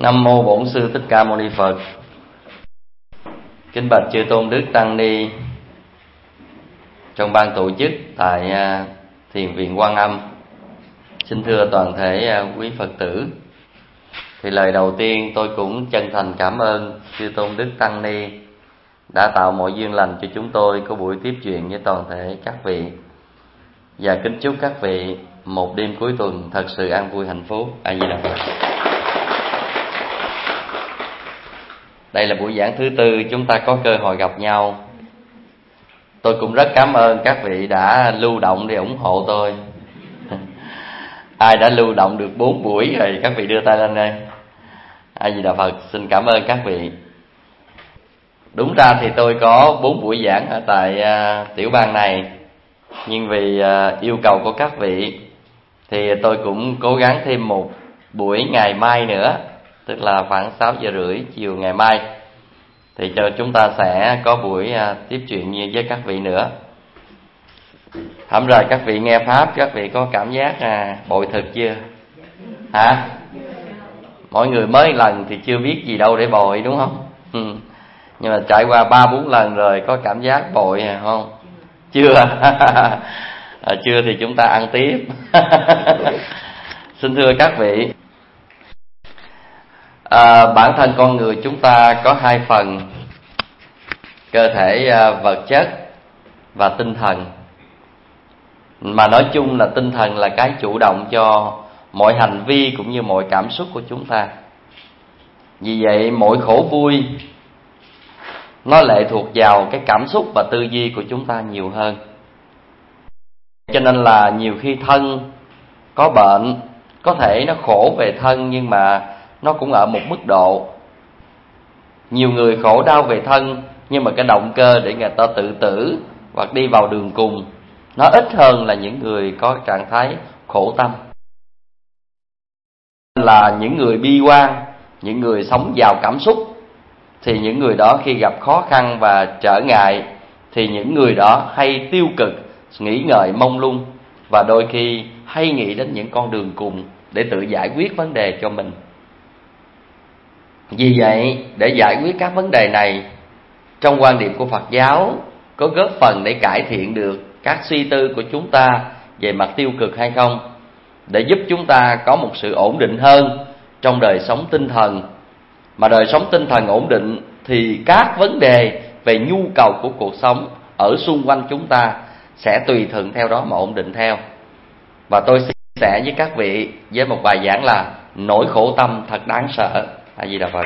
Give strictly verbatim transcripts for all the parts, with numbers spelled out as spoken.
Nam mô Bổn Sư Thích Ca Mâu Ni Phật. Kính bạch chư tôn đức tăng ni trong ban tổ chức tại Thiền viện Quan Âm. Xin thưa toàn thể quý Phật tử. Thì lời đầu tiên tôi cũng chân thành cảm ơn chư tôn đức tăng ni đã tạo mọi duyên lành cho chúng tôi có buổi tiếp chuyện với toàn thể các vị. Và kính chúc các vị một đêm cuối tuần thật sự an vui hạnh phúc. A Di Đà Phật. Đây là buổi giảng thứ tư chúng ta có cơ hội gặp nhau. Tôi cũng rất cảm ơn các vị đã lưu động để ủng hộ tôi. Ai đã lưu động được bốn buổi rồi các vị đưa tay lên đây. A Di Đà Phật. Xin cảm ơn các vị. Đúng ra thì tôi có bốn buổi giảng ở tại uh, tiểu bang này, nhưng vì uh, yêu cầu của các vị thì tôi cũng cố gắng thêm một buổi ngày mai nữa, tức là khoảng sáu giờ rưỡi chiều ngày mai, thì cho chúng ta sẽ có buổi uh, tiếp chuyện với các vị nữa. Hẳn rồi các vị nghe pháp, các vị có cảm giác à, bội thực chưa? Hả? Mỗi người mới lần thì chưa biết gì đâu để bội, đúng không? Ừ. Nhưng mà trải qua ba bốn lần rồi có cảm giác bội không? Chưa? À, chưa thì chúng ta ăn tiếp. Xin thưa các vị, à, bản thân con người chúng ta có hai phần: cơ thể à, vật chất và tinh thần. Mà nói chung là tinh thần là cái chủ động cho mọi hành vi cũng như mọi cảm xúc của chúng ta. Vì vậy mỗi khổ vui nó lệ thuộc vào cái cảm xúc và tư duy của chúng ta nhiều hơn. Cho nên là nhiều khi thân có bệnh, có thể nó khổ về thân nhưng mà nó cũng ở một mức độ. Nhiều người khổ đau về thân nhưng mà cái động cơ để người ta tự tử hoặc đi vào đường cùng nó ít hơn là những người có trạng thái khổ tâm. Là những người bi quan, những người sống giàu cảm xúc, thì những người đó khi gặp khó khăn và trở ngại thì những người đó hay tiêu cực, nghĩ ngợi mông lung và đôi khi hay nghĩ đến những con đường cùng để tự giải quyết vấn đề cho mình. Vì vậy để giải quyết các vấn đề này, trong quan điểm của Phật giáo có góp phần để cải thiện được các suy tư của chúng ta về mặt tiêu cực hay không, để giúp chúng ta có một sự ổn định hơn trong đời sống tinh thần. Mà đời sống tinh thần ổn định thì các vấn đề về nhu cầu của cuộc sống ở xung quanh chúng ta sẽ tùy thuận theo đó mà ổn định theo. Và tôi sẽ chia sẻ với các vị với một bài giảng là nỗi khổ tâm thật đáng sợ. A Di Đà Phật.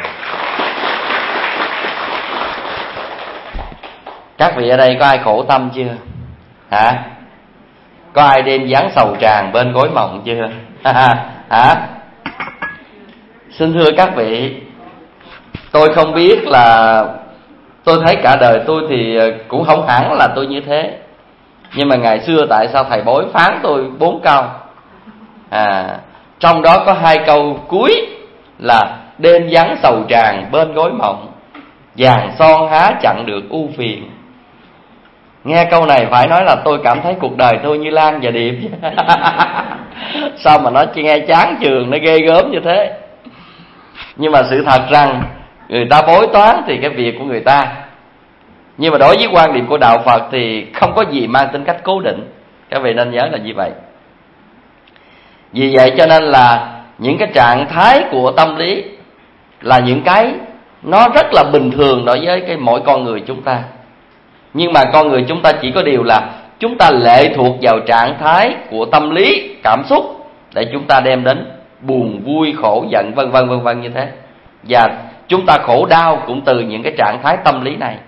Các vị ở đây có ai khổ tâm chưa? Hả? Có ai đêm vắng sầu tràn bên gối mộng chưa? Hả? Xin thưa các vị, tôi không biết là, tôi thấy cả đời tôi thì cũng không hẳn là tôi như thế. Nhưng mà ngày xưa tại sao thầy bói phán tôi bốn câu? À, trong đó có hai câu cuối là đêm vắng sầu tràn bên gối mộng, vàng son há chặn được ưu phiền. Nghe câu này phải nói là tôi cảm thấy cuộc đời tôi như Lan và Điệp. Sao mà nó nghe chán chường, nó ghê gớm như thế. Nhưng mà sự thật rằng người ta bói toán thì cái việc của người ta. Nhưng mà đối với quan điểm của Đạo Phật thì không có gì mang tính cách cố định. Các vị nên nhớ là như vậy. Vì vậy cho nên là những cái trạng thái của tâm lý là những cái nó rất là bình thường đối với cái mỗi con người chúng ta. Nhưng mà con người chúng ta chỉ có điều là chúng ta lệ thuộc vào trạng thái của tâm lý, cảm xúc để chúng ta đem đến buồn, vui, khổ, giận, vân vân vân vân như thế. Và chúng ta khổ đau cũng từ những cái trạng thái tâm lý này.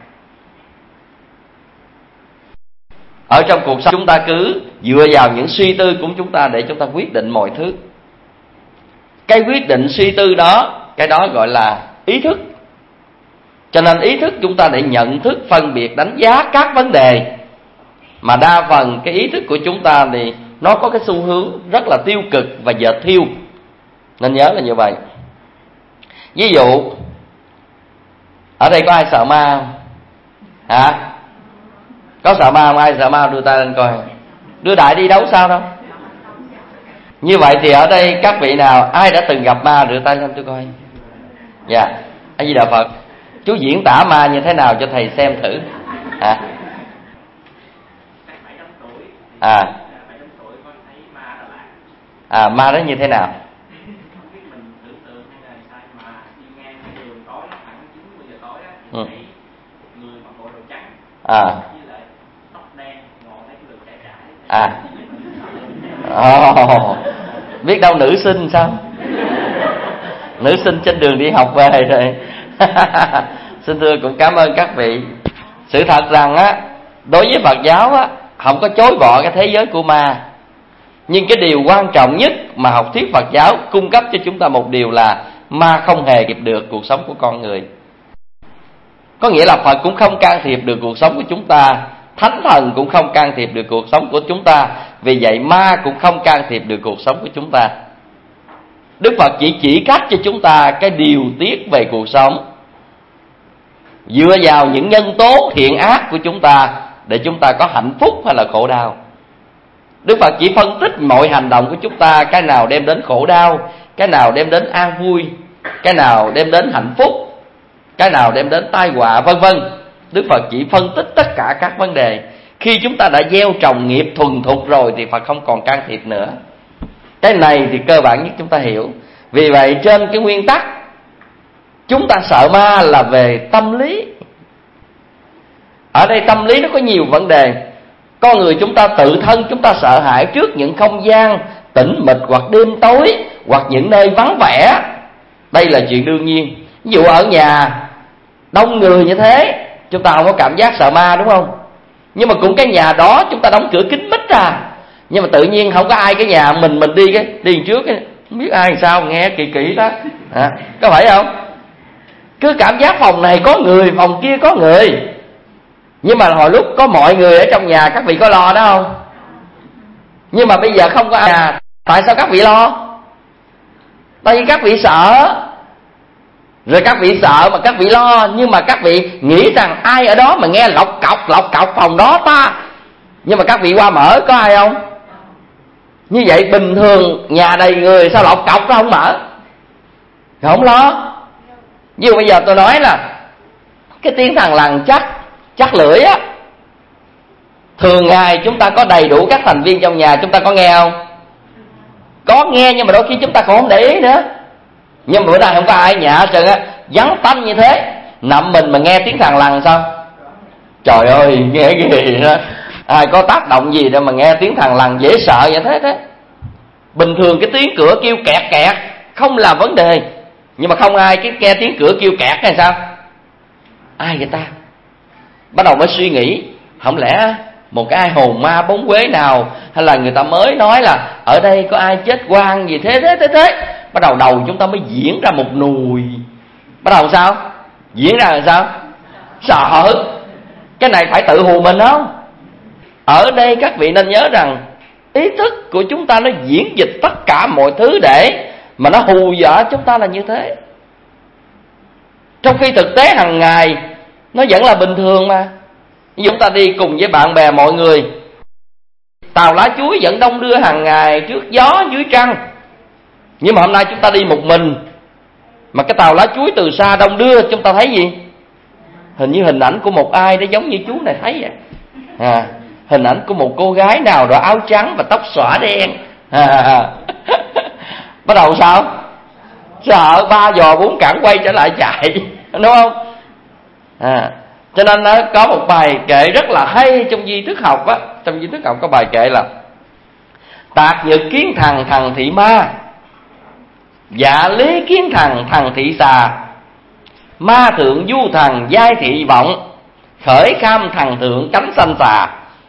Ở trong cuộc sống chúng ta cứ dựa vào những suy tư của chúng ta để chúng ta quyết định mọi thứ. Cái quyết định suy tư đó, cái đó gọi là ý thức. Cho nên ý thức chúng ta để nhận thức, phân biệt, đánh giá các vấn đề. Mà đa phần cái ý thức của chúng ta thì nó có cái xu hướng rất là tiêu cực và dệt thiêu. Nên nhớ là như vậy. Ví dụ ở đây có ai sợ ma không? Hả? Có sợ ma không? Ai sợ ma đưa tay lên coi. Đưa đại đi đấu sao đâu. Như vậy thì ở đây các vị nào ai đã từng gặp ma đưa tay lên tôi coi. Dạ, A Di Đà Phật. Chú diễn tả ma như thế nào cho thầy xem thử. À. À. À, ma đó như thế nào? Ừ. À. À. Oh. Biết đâu nữ sinh sao? Nữ sinh trên đường đi học về rồi. Xin thưa cũng cảm ơn các vị. Sự thật rằng á, đối với Phật giáo á, không có chối bỏ cái thế giới của ma. Nhưng cái điều quan trọng nhất mà học thuyết Phật giáo cung cấp cho chúng ta một điều là ma không hề kịp được cuộc sống của con người. Có nghĩa là Phật cũng không can thiệp được cuộc sống của chúng ta, Thánh Thần cũng không can thiệp được cuộc sống của chúng ta. Vì vậy ma cũng không can thiệp được cuộc sống của chúng ta. Đức Phật chỉ chỉ cách cho chúng ta cái điều tiết về cuộc sống, dựa vào những nhân tố thiện ác của chúng ta để chúng ta có hạnh phúc hay là khổ đau. Đức Phật chỉ phân tích mọi hành động của chúng ta, cái nào đem đến khổ đau, cái nào đem đến an vui, cái nào đem đến hạnh phúc, cái nào đem đến tai họa, vân vân. Đức Phật chỉ phân tích tất cả các vấn đề. Khi chúng ta đã gieo trồng nghiệp thuần thục rồi thì Phật không còn can thiệp nữa. Cái này thì cơ bản nhất chúng ta hiểu. Vì vậy trên cái nguyên tắc chúng ta sợ ma là về tâm lý. Ở đây tâm lý nó có nhiều vấn đề. Con người chúng ta tự thân chúng ta sợ hãi trước những không gian tĩnh mịch hoặc đêm tối, hoặc những nơi vắng vẻ. Đây là chuyện đương nhiên. Ví dụ ở nhà đông người như thế, chúng ta không có cảm giác sợ ma, đúng không? Nhưng mà cũng cái nhà đó chúng ta đóng cửa kín mít ra, nhưng mà tự nhiên không có ai cái nhà mình mình đi cái đi trước cái không biết ai sao, nghe kỳ kỳ đó. À, có phải không? Cứ cảm giác phòng này có người, phòng kia có người. Nhưng mà hồi lúc có mọi người ở trong nhà, các vị có lo đó không? Nhưng mà bây giờ không có ai nhà, tại sao các vị lo? Tại vì các vị sợ. Rồi các vị sợ mà các vị lo, nhưng mà các vị nghĩ rằng ai ở đó mà nghe lọc cọc lọc cọc phòng đó ta. Nhưng mà các vị qua mở có ai không? Như vậy bình thường nhà đầy người sao lọc cọc nó không mở? Không lo. Như bây giờ tôi nói là cái tiếng thằng lằn chắc chắc lưỡi á, thường ngày chúng ta có đầy đủ các thành viên trong nhà, chúng ta có nghe không? Có nghe, nhưng mà đôi khi chúng ta cũng không để ý nữa. Nhưng mà bữa nay không có ai nhà hết trơn á, vắng tanh như thế, nằm mình mà nghe tiếng thằng lằn sao? Trời ơi, nghe cái gì đó, ai có tác động gì đâu mà nghe tiếng thằng lằn dễ sợ vậy thế thế. Bình thường cái tiếng cửa kêu kẹt kẹt không là vấn đề, nhưng mà không ai cái nghe tiếng cửa kêu kẹt hay sao? Ai vậy ta? Bắt đầu mới suy nghĩ, không lẽ một cái ai hồn ma bóng quế nào, hay là người ta mới nói là ở đây có ai chết oan gì thế thế thế thế. Bắt đầu đầu chúng ta mới diễn ra một nùi. Bắt đầu sao? Diễn ra là sao? Sợ. Cái này phải tự hù mình không? Ở đây các vị nên nhớ rằng ý thức của chúng ta nó diễn dịch tất cả mọi thứ để mà nó hù dọa chúng ta là như thế. Trong khi thực tế hàng ngày nó vẫn là bình thường mà. Chúng ta đi cùng với bạn bè mọi người, tàu lá chuối vẫn đông đưa hàng ngày trước gió dưới trăng. Nhưng mà hôm nay chúng ta đi một mình, mà cái tàu lá chuối từ xa đông đưa, chúng ta thấy gì? Hình như hình ảnh của một ai đó giống như chú này thấy vậy. À, hình ảnh của một cô gái nào đó áo trắng và tóc xõa đen. À, bắt đầu sao? Sợ ba giò bốn cẳng quay trở lại chạy, đúng không? À, cho nên nó có một bài kệ rất là hay trong di thức học á. Trong di thức học có bài kệ là: tạc nhật kiến thằng thằng thị ma, dạ lý kiến thằng thằng thị xà, ma thượng du thằng giai thị vọng, khởi kham thằng thượng cánh xanh xà.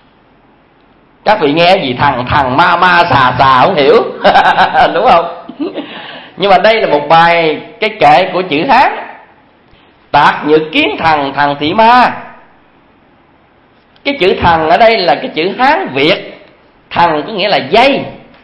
Các vị nghe gì thằng thằng ma ma xà xà không hiểu. Đúng không? Nhưng mà đây là một bài cái kệ của chữ Hán. Tạc nhật kiến thằng thằng thị ma. Cái chữ thằng ở đây là cái chữ Hán Việt. Thằng có nghĩa là dây.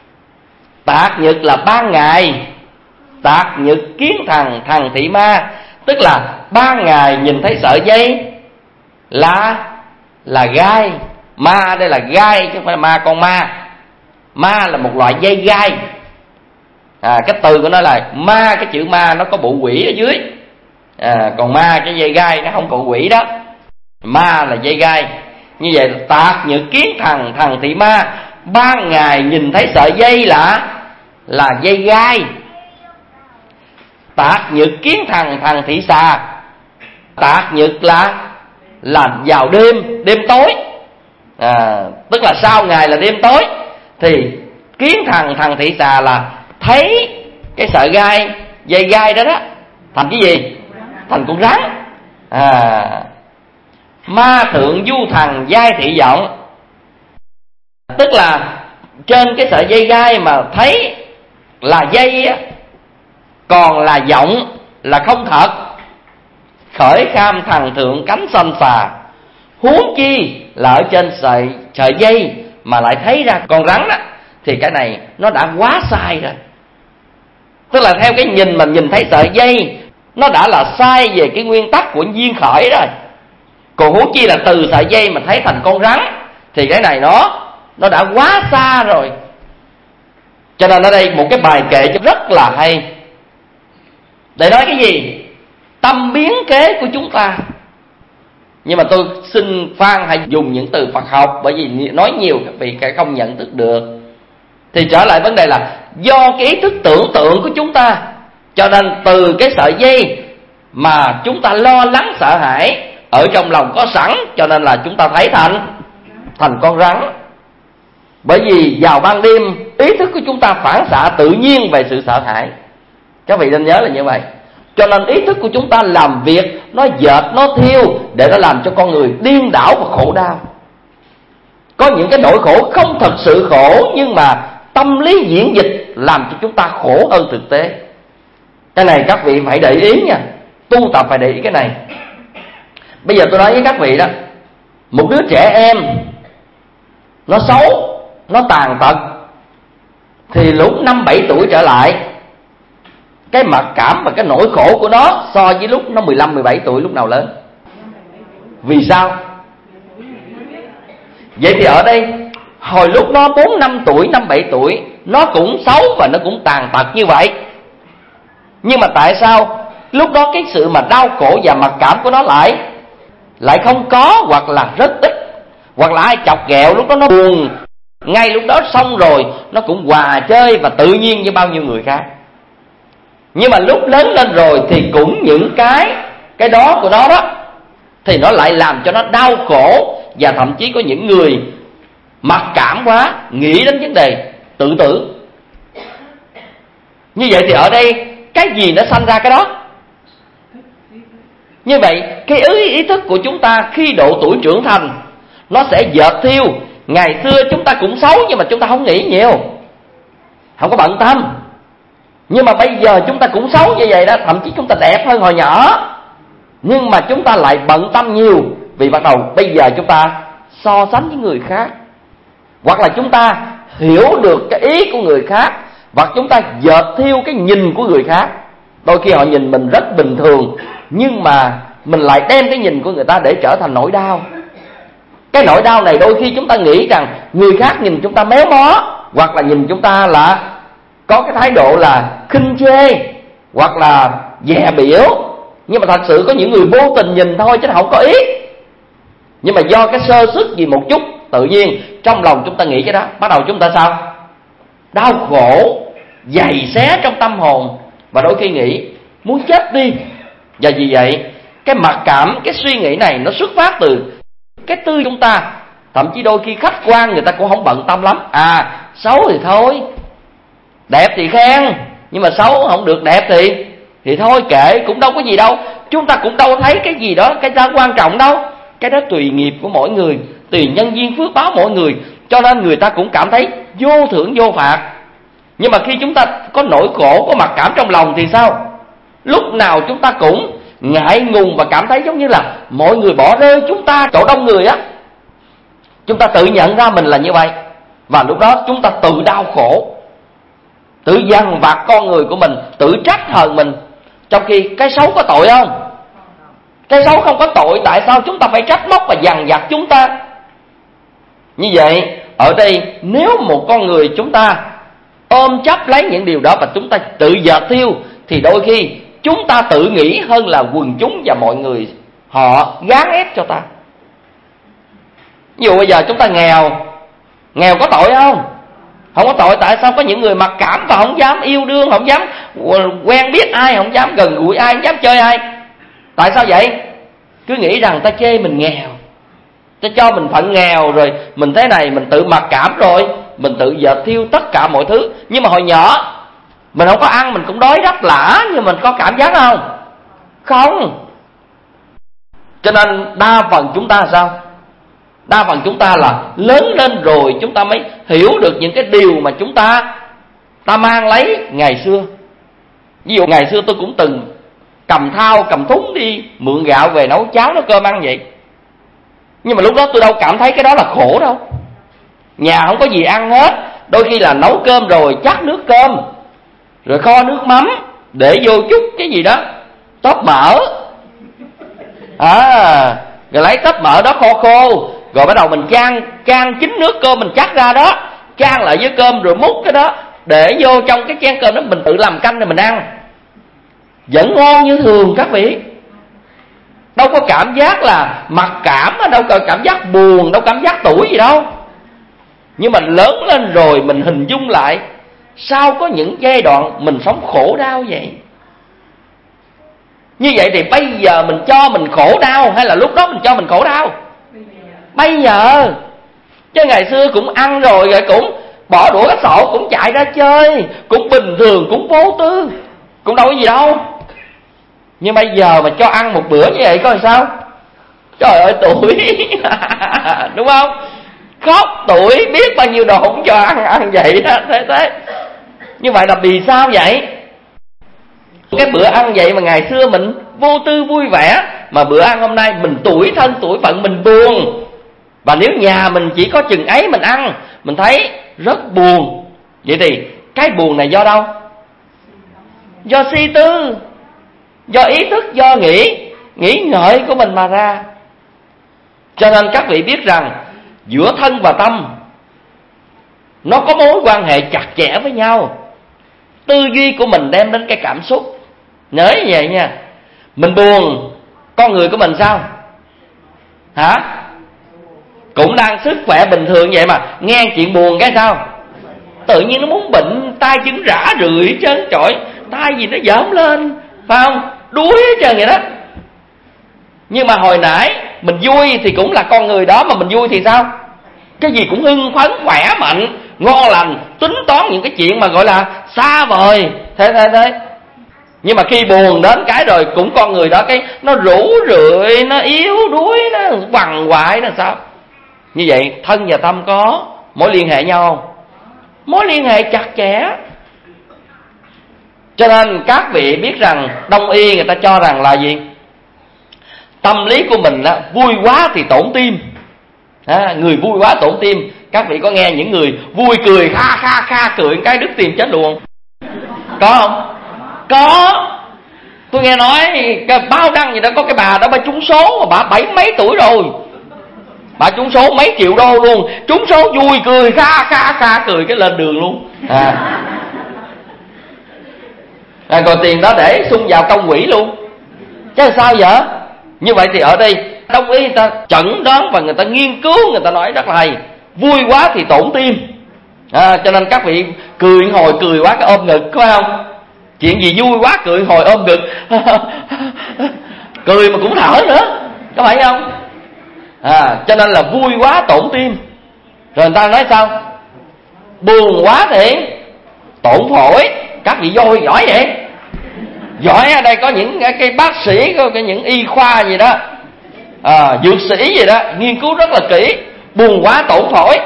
Tạc nhật là ban ngày. Tạc nhật kiến thằng thằng thị ma, tức là ban ngày nhìn thấy sợi dây là là gai. Ma đây là gai chứ không phải là ma con ma. Ma là một loại dây gai. À, cái từ của nó là ma, cái chữ ma nó có bộ quỷ ở dưới. À, còn ma cái dây gai nó không còn quỷ đó, ma là dây gai. Như vậy tạc nhược kiến thần, thần thị ma. Ban ngày nhìn thấy sợi dây là là dây gai. Tạc nhược kiến thần, thần thị xà. Tạc nhược là là vào đêm, đêm tối, à, tức là sau ngày là đêm tối. Thì kiến thần, thần thị xà là thấy cái sợi gai, dây gai đó đó thành cái gì? Thành con rắn. À, ma thượng du thần giai thị vọng, tức là trên cái sợi dây gai mà thấy là dây á, còn là vọng là không thật. Khởi kham thần thượng cánh xanh xà, huống chi là ở trên sợi sợi dây mà lại thấy ra con rắn đó, thì cái này nó đã quá sai rồi. Tức là theo cái nhìn mà nhìn thấy sợi dây, nó đã là sai về cái nguyên tắc của duyên khởi rồi. Còn huống chi là từ sợi dây mà thấy thành con rắn, thì cái này nó nó đã quá xa rồi. Cho nên ở đây một cái bài kệ rất là hay để nói cái gì? Tâm biến kế của chúng ta. Nhưng mà tôi xin Phan hãy dùng những từ Phật học, bởi vì nói nhiều các vị không nhận thức được. Thì trở lại vấn đề là do cái ý thức tưởng tượng của chúng ta, cho nên từ cái sợi dây mà chúng ta lo lắng sợ hãi ở trong lòng có sẵn, cho nên là chúng ta thấy thành thành con rắn. Bởi vì vào ban đêm ý thức của chúng ta phản xạ tự nhiên về sự sợ hãi. Các vị nên nhớ là như vậy. Cho nên ý thức của chúng ta làm việc, nó dệt, nó thiêu để nó làm cho con người điên đảo và khổ đau. Có những cái nỗi khổ không thật sự khổ, nhưng mà tâm lý diễn dịch làm cho chúng ta khổ hơn thực tế. Cái này các vị phải để ý nha, tu tập phải để ý cái này. Bây giờ tôi nói với các vị đó, một đứa trẻ em nó xấu, nó tàn tật, thì lúc năm bảy tuổi trở lại, cái mặc cảm và cái nỗi khổ của nó so với lúc nó mười lăm mười bảy tuổi lúc nào lớn? Vì sao? Vậy thì ở đây hồi lúc nó bốn năm tuổi, năm bảy tuổi, nó cũng xấu và nó cũng tàn tật như vậy. Nhưng mà tại sao lúc đó cái sự mà đau khổ và mặc cảm của nó lại lại không có, hoặc là rất ít, hoặc là ai chọc ghẹo lúc đó nó buồn, ngay lúc đó xong rồi nó cũng hòa chơi và tự nhiên như bao nhiêu người khác. Nhưng mà lúc lớn lên rồi thì cũng những cái cái đó của nó đó thì nó lại làm cho nó đau khổ, và thậm chí có những người mặc cảm quá nghĩ đến vấn đề tự tử. Như vậy thì ở đây cái gì nó sanh ra cái đó. Như vậy cái ý, ý thức của chúng ta khi độ tuổi trưởng thành nó sẽ dệt thiêu. Ngày xưa chúng ta cũng xấu nhưng mà chúng ta không nghĩ nhiều, không có bận tâm. Nhưng mà bây giờ chúng ta cũng xấu như vậy đó, thậm chí chúng ta đẹp hơn hồi nhỏ, nhưng mà chúng ta lại bận tâm nhiều. Vì bắt đầu bây giờ chúng ta so sánh với người khác, hoặc là chúng ta hiểu được cái ý của người khác, hoặc chúng ta dệt thiêu cái nhìn của người khác. Đôi khi họ nhìn mình rất bình thường, nhưng mà mình lại đem cái nhìn của người ta để trở thành nỗi đau. Cái nỗi đau này đôi khi chúng ta nghĩ rằng người khác nhìn chúng ta méo mó, hoặc là nhìn chúng ta là có cái thái độ là khinh chê, hoặc là dè biểu. Nhưng mà thật sự có những người vô tình nhìn thôi chứ không có ý. Nhưng mà do cái sơ suất gì một chút, tự nhiên trong lòng chúng ta nghĩ cái đó, bắt đầu chúng ta sao? Đau khổ, giày xé trong tâm hồn, và đôi khi nghĩ muốn chết đi. Và vì vậy cái mặc cảm, cái suy nghĩ này nó xuất phát từ cái tư chúng ta. Thậm chí đôi khi khách quan người ta cũng không bận tâm lắm. À, xấu thì thôi, đẹp thì khen, nhưng mà xấu không được đẹp thì Thì thôi kệ, cũng đâu có gì đâu. Chúng ta cũng đâu thấy cái gì đó, cái đó quan trọng đâu. Cái đó tùy nghiệp của mỗi người, tùy nhân duyên phước báo mỗi người. Cho nên người ta cũng cảm thấy vô thưởng vô phạt. Nhưng mà khi chúng ta có nỗi khổ, có mặc cảm trong lòng thì sao? Lúc nào chúng ta cũng ngại ngùng và cảm thấy giống như là mọi người bỏ rơi chúng ta chỗ đông người á. Chúng ta tự nhận ra mình là như vậy, và lúc đó chúng ta tự đau khổ, tự dằn vặt con người của mình, tự trách hờn mình. Trong khi cái xấu có tội không? Cái xấu không có tội, tại sao chúng ta phải trách móc và dằn vặt chúng ta? Như vậy ở đây nếu một con người chúng ta ôm chấp lấy những điều đó và chúng ta tự dệt thiêu, thì đôi khi chúng ta tự nghĩ hơn là quần chúng và mọi người họ gán ép cho ta. Ví dụ bây giờ chúng ta nghèo, nghèo có tội không? Không có tội. Tại sao có những người mặc cảm và không dám yêu đương, không dám quen biết ai, không dám gần gũi ai, không dám chơi ai? Tại sao vậy? Cứ nghĩ rằng ta chê mình nghèo, ta cho mình phận nghèo, rồi mình thế này, mình tự mặc cảm, rồi mình tự dệt thiêu tất cả mọi thứ. Nhưng mà hồi nhỏ mình không có ăn, mình cũng đói rách lã, nhưng mình có cảm giác không? Không. Cho nên đa phần chúng ta sao? Đa phần chúng ta là lớn lên rồi chúng ta mới hiểu được những cái điều mà chúng ta ta mang lấy ngày xưa. Ví dụ ngày xưa tôi cũng từng cầm thao, cầm thúng đi mượn gạo về nấu cháo nấu cơm ăn vậy. Nhưng mà lúc đó tôi đâu cảm thấy cái đó là khổ đâu. Nhà không có gì ăn hết, đôi khi là nấu cơm rồi chắt nước cơm, rồi kho nước mắm, để vô chút cái gì đó tóp mỡ, à, rồi lấy tóp mỡ đó kho khô, rồi bắt đầu mình chan chan chín nước cơm, mình chắt ra đó, chan lại với cơm, rồi múc cái đó để vô trong cái chén cơm đó, mình tự làm canh rồi mình ăn, vẫn ngon như thường các vị. Đâu có cảm giác là mặc cảm, đâu có cảm giác buồn, đâu có cảm giác tủi gì đâu. Nhưng mà lớn lên rồi mình hình dung lại, sao có những giai đoạn mình sống khổ đau vậy? Như vậy thì bây giờ mình cho mình khổ đau, hay là lúc đó mình cho mình khổ đau? Bây giờ. Chứ ngày xưa cũng ăn rồi, rồi cũng bỏ đũa cái sổ, cũng chạy ra chơi, cũng bình thường, cũng vô tư, cũng đâu có gì đâu. Nhưng bây giờ mà cho ăn một bữa như vậy coi sao? Trời ơi tuổi đúng không? Khóc tuổi, biết bao nhiêu đồ không cho ăn, ăn vậy đó, thế thế. Như vậy là vì sao vậy? Cái bữa ăn vậy mà ngày xưa mình vô tư vui vẻ, mà bữa ăn hôm nay mình tủi thân tủi phận, mình buồn. Và nếu nhà mình chỉ có chừng ấy mình ăn, mình thấy rất buồn. Vậy thì cái buồn này do đâu? Do suy tư, do ý thức, do nghĩ nghĩ ngợi của mình mà ra. Cho nên các vị biết rằng giữa thân và tâm nó có mối quan hệ chặt chẽ với nhau. Tư duy của mình đem đến cái cảm xúc. Nhớ như vậy nha. Mình buồn, con người của mình sao? Hả? Cũng đang sức khỏe bình thường vậy mà nghe chuyện buồn cái sao? Tự nhiên nó muốn bệnh, tay chân rã rượi trơn trọi, tay gì nó dởm lên, phải không? Đuối hết trơn vậy đó. Nhưng mà hồi nãy mình vui thì cũng là con người đó, mà mình vui thì sao? Cái gì cũng hưng phấn, khỏe mạnh, ngon lành, tính toán những cái chuyện mà gọi là xa vời, thế thế thế. Nhưng mà khi buồn đến cái rồi cũng con người đó, cái nó rũ rượi, nó yếu đuối, nó quằn quại, nó sao? Như vậy thân và tâm có mối liên hệ nhau không? Mối liên hệ chặt chẽ. Cho nên các vị biết rằng Đông y người ta cho rằng là gì? Tâm lý của mình á, vui quá thì tổn tim. À, người vui quá tổn tim. Các vị có nghe những người vui cười kha kha kha cười cái đứt tim chết luôn? Có không? Có. Tôi nghe nói cái báo đăng gì đó, có cái bà đó bà trúng số mà bà bảy mấy tuổi rồi. Bà trúng số mấy triệu đô luôn, trúng số vui cười kha kha kha cười cái lên đường luôn. À, à còn tiền đó để xung vào công quỹ luôn. Chứ sao vậy? Như vậy thì ở đây Đông y người ta chẩn đoán và người ta nghiên cứu, người ta nói rất là hay. Vui quá thì tổn tim. À, cho nên các vị cười hồi cười quá cái ôm ngực, có phải không? Chuyện gì vui quá cười hồi ôm ngực cười mà cũng thở nữa, có phải không? À, cho nên là vui quá tổn tim. Rồi người ta nói sao? Buồn quá thì tổn phổi. Các vị vô giỏi vậy? Giỏi ở đây có những cái bác sĩ, có cái những y khoa gì đó, à, dược sĩ gì đó, nghiên cứu rất là kỹ. Buồn quá tổn phổi.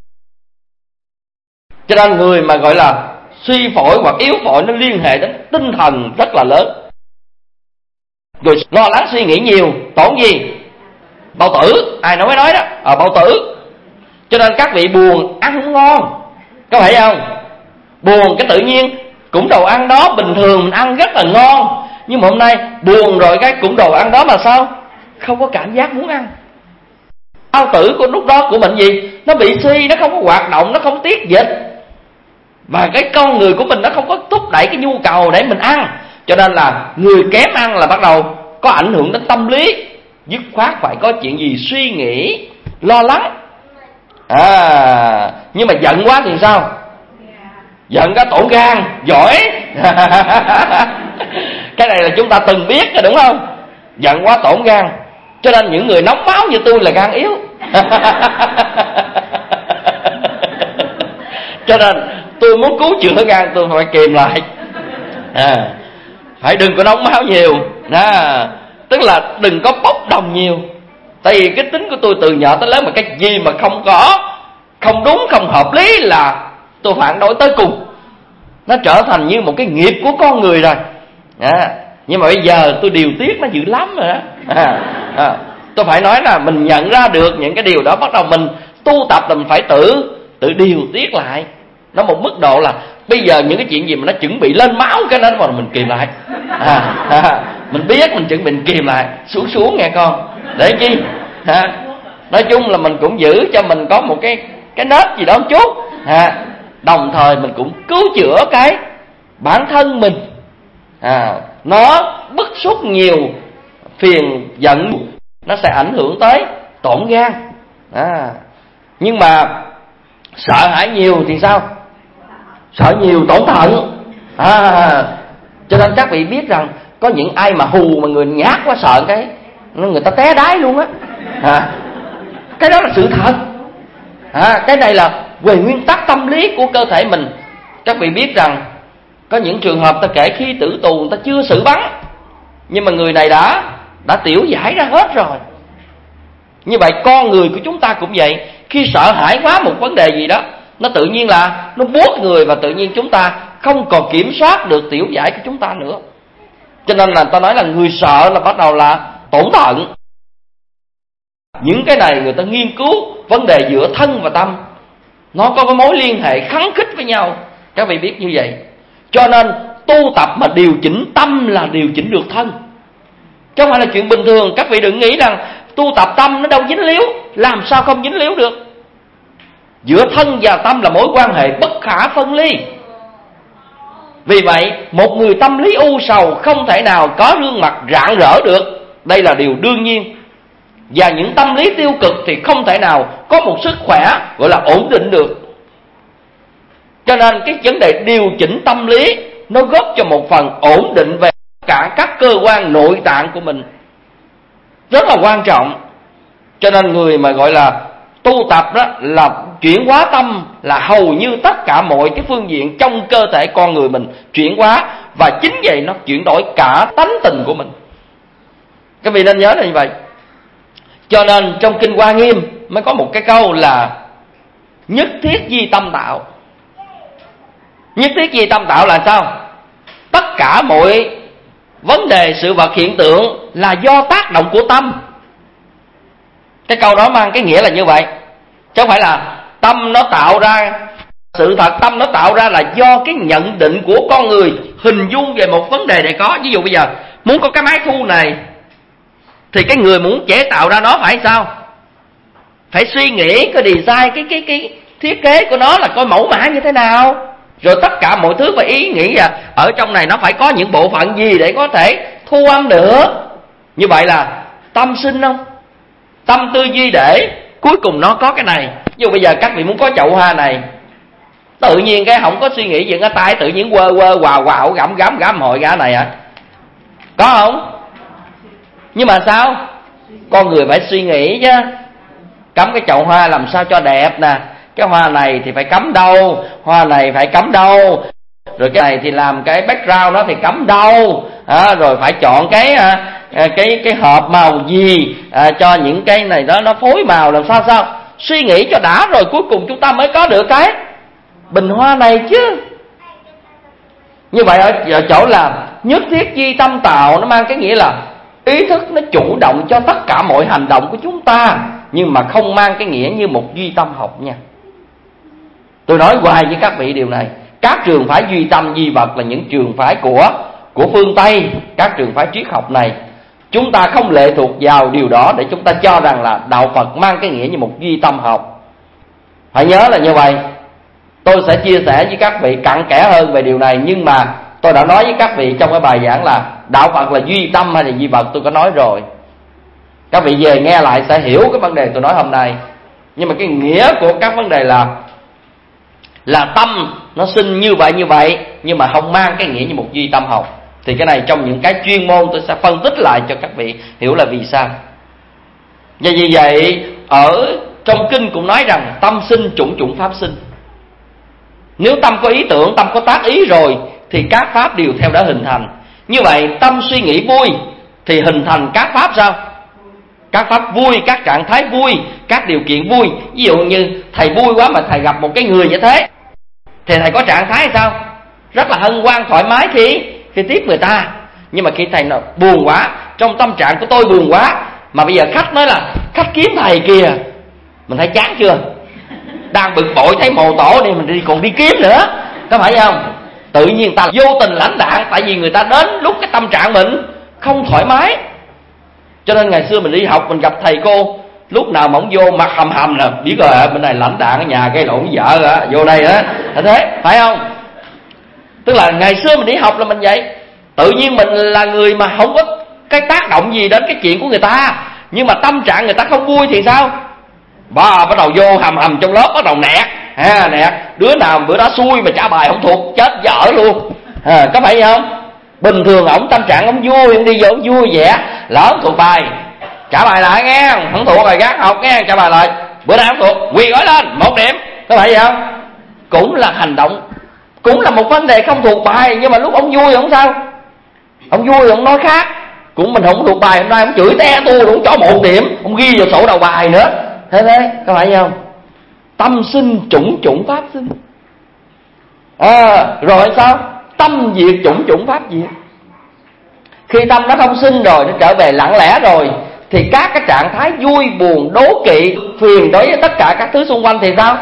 Cho nên người mà gọi là suy phổi hoặc yếu phổi nó liên hệ đến tinh thần rất là lớn. Rồi lo lắng suy nghĩ nhiều, tổn gì? Bao tử. Ai nói mới nói đó, à, bao tử. Cho nên các vị buồn ăn không ngon, có phải không? Buồn cái tự nhiên cũng đồ ăn đó bình thường mình ăn rất là ngon, nhưng mà hôm nay buồn rồi cái cũng đồ ăn đó mà sao không có cảm giác muốn ăn. Bao tử của lúc đó của mình gì? Nó bị suy, nó không có hoạt động, nó không tiết dịch, và cái con người của mình nó không có thúc đẩy cái nhu cầu để mình ăn. Cho nên là người kém ăn là bắt đầu có ảnh hưởng đến tâm lý, dứt khoát phải có chuyện gì suy nghĩ, lo lắng. À, nhưng mà giận quá thì sao? Giận cái tổn gan, giỏi. Cái này là chúng ta từng biết rồi đúng không? Giận quá tổn gan. Cho nên những người nóng máu như tôi là gan yếu. Cho nên tôi muốn cứu chữa gan tôi phải kìm lại. À, phải đừng có nóng máu nhiều. À, tức là đừng có bốc đồng nhiều. Tại vì cái tính của tôi từ nhỏ tới lớn mà cái gì mà không có, không đúng, không hợp lý là tôi phản đối tới cùng. Nó trở thành như một cái nghiệp của con người rồi. À, nhưng mà bây giờ tôi điều tiết nó dữ lắm rồi đó. À, à, tôi phải nói là mình nhận ra được những cái điều đó, bắt đầu mình tu tập là mình phải tự tự điều tiết lại. Nó một mức độ là bây giờ những cái chuyện gì mà nó chuẩn bị lên máu cái đó mà mình kìm lại. À, à, mình biết mình chuẩn bị mình kìm lại, xuống xuống nghe con. Để chi? À, nói chung là mình cũng giữ cho mình có một cái cái nết gì đó một chút. À, đồng thời mình cũng cứu chữa cái bản thân mình. À, nó bức xúc nhiều, phiền giận, nó sẽ ảnh hưởng tới tổn gan. À, nhưng mà sợ hãi nhiều thì sao? Sợ nhiều tổn thận. À, cho nên các vị biết rằng có những ai mà hù mà người nhát quá sợ cái người ta té đái luôn á. À, cái đó là sự thật. À, cái này là về nguyên tắc tâm lý của cơ thể mình. Các vị biết rằng có những trường hợp ta kể khi tử tù người ta chưa xử bắn, nhưng mà người này đã đã tiểu giải ra hết rồi. Như vậy con người của chúng ta cũng vậy. Khi sợ hãi quá một vấn đề gì đó, nó tự nhiên là nó buốt người, và tự nhiên chúng ta không còn kiểm soát được tiểu giải của chúng ta nữa. Cho nên là ta nói là người sợ là bắt đầu là tổn thận. Những cái này người ta nghiên cứu vấn đề giữa thân và tâm, nó có cái mối liên hệ khăng khít với nhau. Các vị biết như vậy. Cho nên tu tập mà điều chỉnh tâm là điều chỉnh được thân, chứ không phải là chuyện bình thường. Các vị đừng nghĩ rằng tu tập tâm nó đâu dính líu. Làm sao không dính líu được? Giữa thân và tâm là mối quan hệ bất khả phân ly. Vì vậy một người tâm lý u sầu không thể nào có gương mặt rạng rỡ được. Đây là điều đương nhiên. Và những tâm lý tiêu cực thì không thể nào có một sức khỏe gọi là ổn định được. Cho nên cái vấn đề điều chỉnh tâm lý nó góp cho một phần ổn định về cả các cơ quan nội tạng của mình, rất là quan trọng. Cho nên người mà gọi là tu tập đó là chuyển hóa tâm, là hầu như tất cả mọi cái phương diện trong cơ thể con người mình chuyển hóa, và chính vậy nó chuyển đổi cả tánh tình của mình. Các vị nên nhớ là như vậy. Cho nên trong Kinh Hoa Nghiêm mới có một cái câu là nhất thiết di tâm tạo. Nhất thiết di tâm tạo là sao? Tất cả mọi vấn đề, sự vật, hiện tượng là do tác động của tâm. Cái câu đó mang cái nghĩa là như vậy, chứ không phải là tâm nó tạo ra. Sự thật tâm nó tạo ra là do cái nhận định của con người hình dung về một vấn đề này có. Ví dụ bây giờ muốn có cái máy thu này, thì cái người muốn chế tạo ra nó phải sao? Phải suy nghĩ cái design, cái cái cái thiết kế của nó là coi mẫu mã như thế nào, rồi tất cả mọi thứ phải ý nghĩ là ở trong này nó phải có những bộ phận gì để có thể thu âm được. Như vậy là tâm sinh không? Tâm tư duy để cuối cùng nó có cái này. Ví dụ bây giờ các vị muốn có chậu hoa này, tự nhiên cái không có suy nghĩ gì, cái tay tự nhiên quơ quơ quào quào gặm gắm gắm hội gã này hả? Có không? Nhưng mà sao? Con người phải suy nghĩ chứ. Cắm cái chậu hoa làm sao cho đẹp nè, cái hoa này thì phải cắm đâu, hoa này phải cắm đâu, rồi cái này thì làm cái background nó thì cắm đâu, à, rồi phải chọn cái à, cái cái hộp màu gì à, cho những cái này đó nó phối màu làm sao sao. Suy nghĩ cho đã rồi cuối cùng chúng ta mới có được cái bình hoa này chứ. Như vậy ở, ở chỗ là nhất thiết di tâm tạo, nó mang cái nghĩa là ý thức nó chủ động cho tất cả mọi hành động của chúng ta, nhưng mà không mang cái nghĩa như một duy tâm học nha. Tôi nói hoài với các vị điều này. Các trường phái duy tâm di vật là những trường phái của của phương Tây, các trường phái triết học này. Chúng ta không lệ thuộc vào điều đó để chúng ta cho rằng là đạo Phật mang cái nghĩa như một duy tâm học. Phải nhớ là như vậy. Tôi sẽ chia sẻ với các vị cặn kẽ hơn về điều này, nhưng mà Tôi đã nói với các vị trong cái bài giảng là đạo Phật là duy tâm hay là duy vật, tôi có nói rồi. Các vị về nghe lại sẽ hiểu cái vấn đề tôi nói hôm nay. Nhưng mà cái nghĩa của các vấn đề là là tâm nó sinh như vậy như vậy, nhưng mà không mang cái nghĩa như một duy tâm học. Thì cái này trong những cái chuyên môn tôi sẽ phân tích lại cho các vị hiểu là vì sao. Và vì vậy ở trong kinh cũng nói rằng tâm sinh chủng chủng pháp sinh. Nếu tâm có ý tưởng, tâm có tác ý rồi thì các pháp đều theo đó hình thành. Như vậy tâm suy nghĩ vui thì hình thành các pháp sao? Các pháp vui, các trạng thái vui, các điều kiện vui. Ví dụ như thầy vui quá mà thầy gặp một cái người như thế thì thầy có trạng thái sao? Rất là hân hoan thoải mái khi khi tiếp người ta. Nhưng mà khi thầy nó buồn quá, trong tâm trạng của tôi buồn quá, mà bây giờ khách nói là khách kiếm thầy kìa, mình thấy chán chưa? Đang bực bội thấy mồ tổ đi, mình đi còn đi kiếm nữa, có phải không? Tự nhiên ta vô tình lãnh đạn, tại vì người ta đến lúc cái tâm trạng mình không thoải mái. Cho nên ngày xưa mình đi học, mình gặp thầy cô, lúc nào mà ông vô mặt hầm hầm là biết rồi, bên này lãnh đạn ở nhà gây lộn với vợ rồi, vô đây á, là thế, phải không? Tức là ngày xưa mình đi học là mình vậy. Tự nhiên mình là người mà không có cái tác động gì đến cái chuyện của người ta, nhưng mà tâm trạng người ta không vui thì sao? Bà bắt đầu vô hầm hầm trong lớp, bắt đầu nẹt ha, nẹt đứa nào bữa đó xui mà trả bài không thuộc chết dở luôn à, có phải không? Bình thường ổng tâm trạng ổng vui, ổng đi vô ổng vui vẻ, lỡ ổng thuộc bài trả bài lại nghe, không thuộc rồi gác học nghe, trả bài lại. Bữa nay không thuộc quỳ gói lên một điểm, có phải vậy không? Cũng là hành động, cũng là một vấn đề không thuộc bài, nhưng mà lúc ông vui ông sao? Ông vui ông nói khác. Cũng mình không thuộc bài, hôm nay ông chửi te tu, ông cho một điểm, ông ghi vào sổ đầu bài nữa. Thế thế, có phải không? Tâm sinh chủng chủng pháp sinh. À, rồi sao? Tâm diệt chủng chủng pháp diệt. Khi tâm nó không sinh rồi, nó trở về lặng lẽ rồi, thì các cái trạng thái vui, buồn, đố kỵ, phiền đối với tất cả các thứ xung quanh thì sao?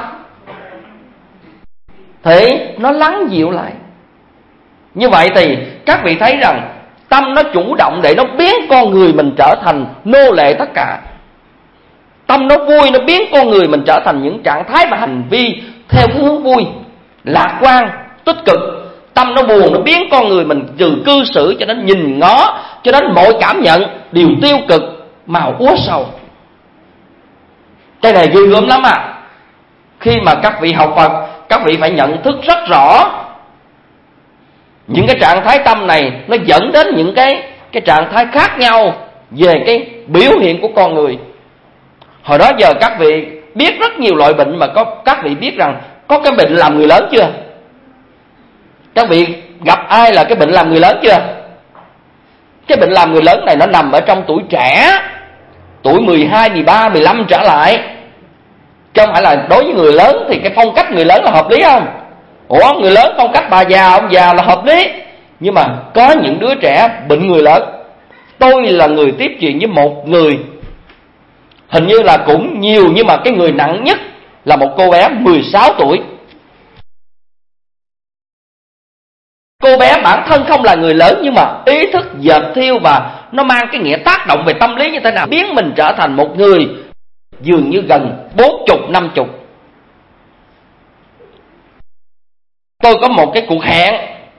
Thì nó lắng dịu lại. Như vậy thì các vị thấy rằng tâm nó chủ động để nó biến con người mình trở thành nô lệ tất cả. Tâm nó vui, nó biến con người mình trở thành những trạng thái và hành vi theo cái hướng vui, lạc quan, tích cực. Tâm nó buồn, nó biến con người mình từ cư xử cho đến nhìn ngó, cho đến mọi cảm nhận đều tiêu cực, màu úa sầu. Cái này ghê gớm lắm à. Khi mà các vị học Phật, các vị phải nhận thức rất rõ những cái trạng thái tâm này nó dẫn đến những cái cái trạng thái khác nhau về cái biểu hiện của con người. Hồi đó giờ các vị biết rất nhiều loại bệnh, mà có các vị biết rằng có cái bệnh làm người lớn chưa? Các vị gặp ai là cái bệnh làm người lớn chưa? Cái bệnh làm người lớn này nó nằm ở trong tuổi trẻ, tuổi mười hai, mười ba, mười lăm trở lại. Chứ không phải là đối với người lớn thì cái phong cách người lớn là hợp lý không? Ủa, người lớn phong cách bà già, ông già là hợp lý. Nhưng mà có những đứa trẻ bệnh người lớn. Tôi là người tiếp chuyện với một người, hình như là cũng nhiều, nhưng mà cái người nặng nhất là một cô bé mười sáu tuổi. Cô bé bản thân không là người lớn, nhưng mà ý thức dệt thiêu và nó mang cái nghĩa tác động về tâm lý như thế nào, biến mình trở thành một người dường như gần bốn chục, năm chục. Tôi có một cái cuộc hẹn,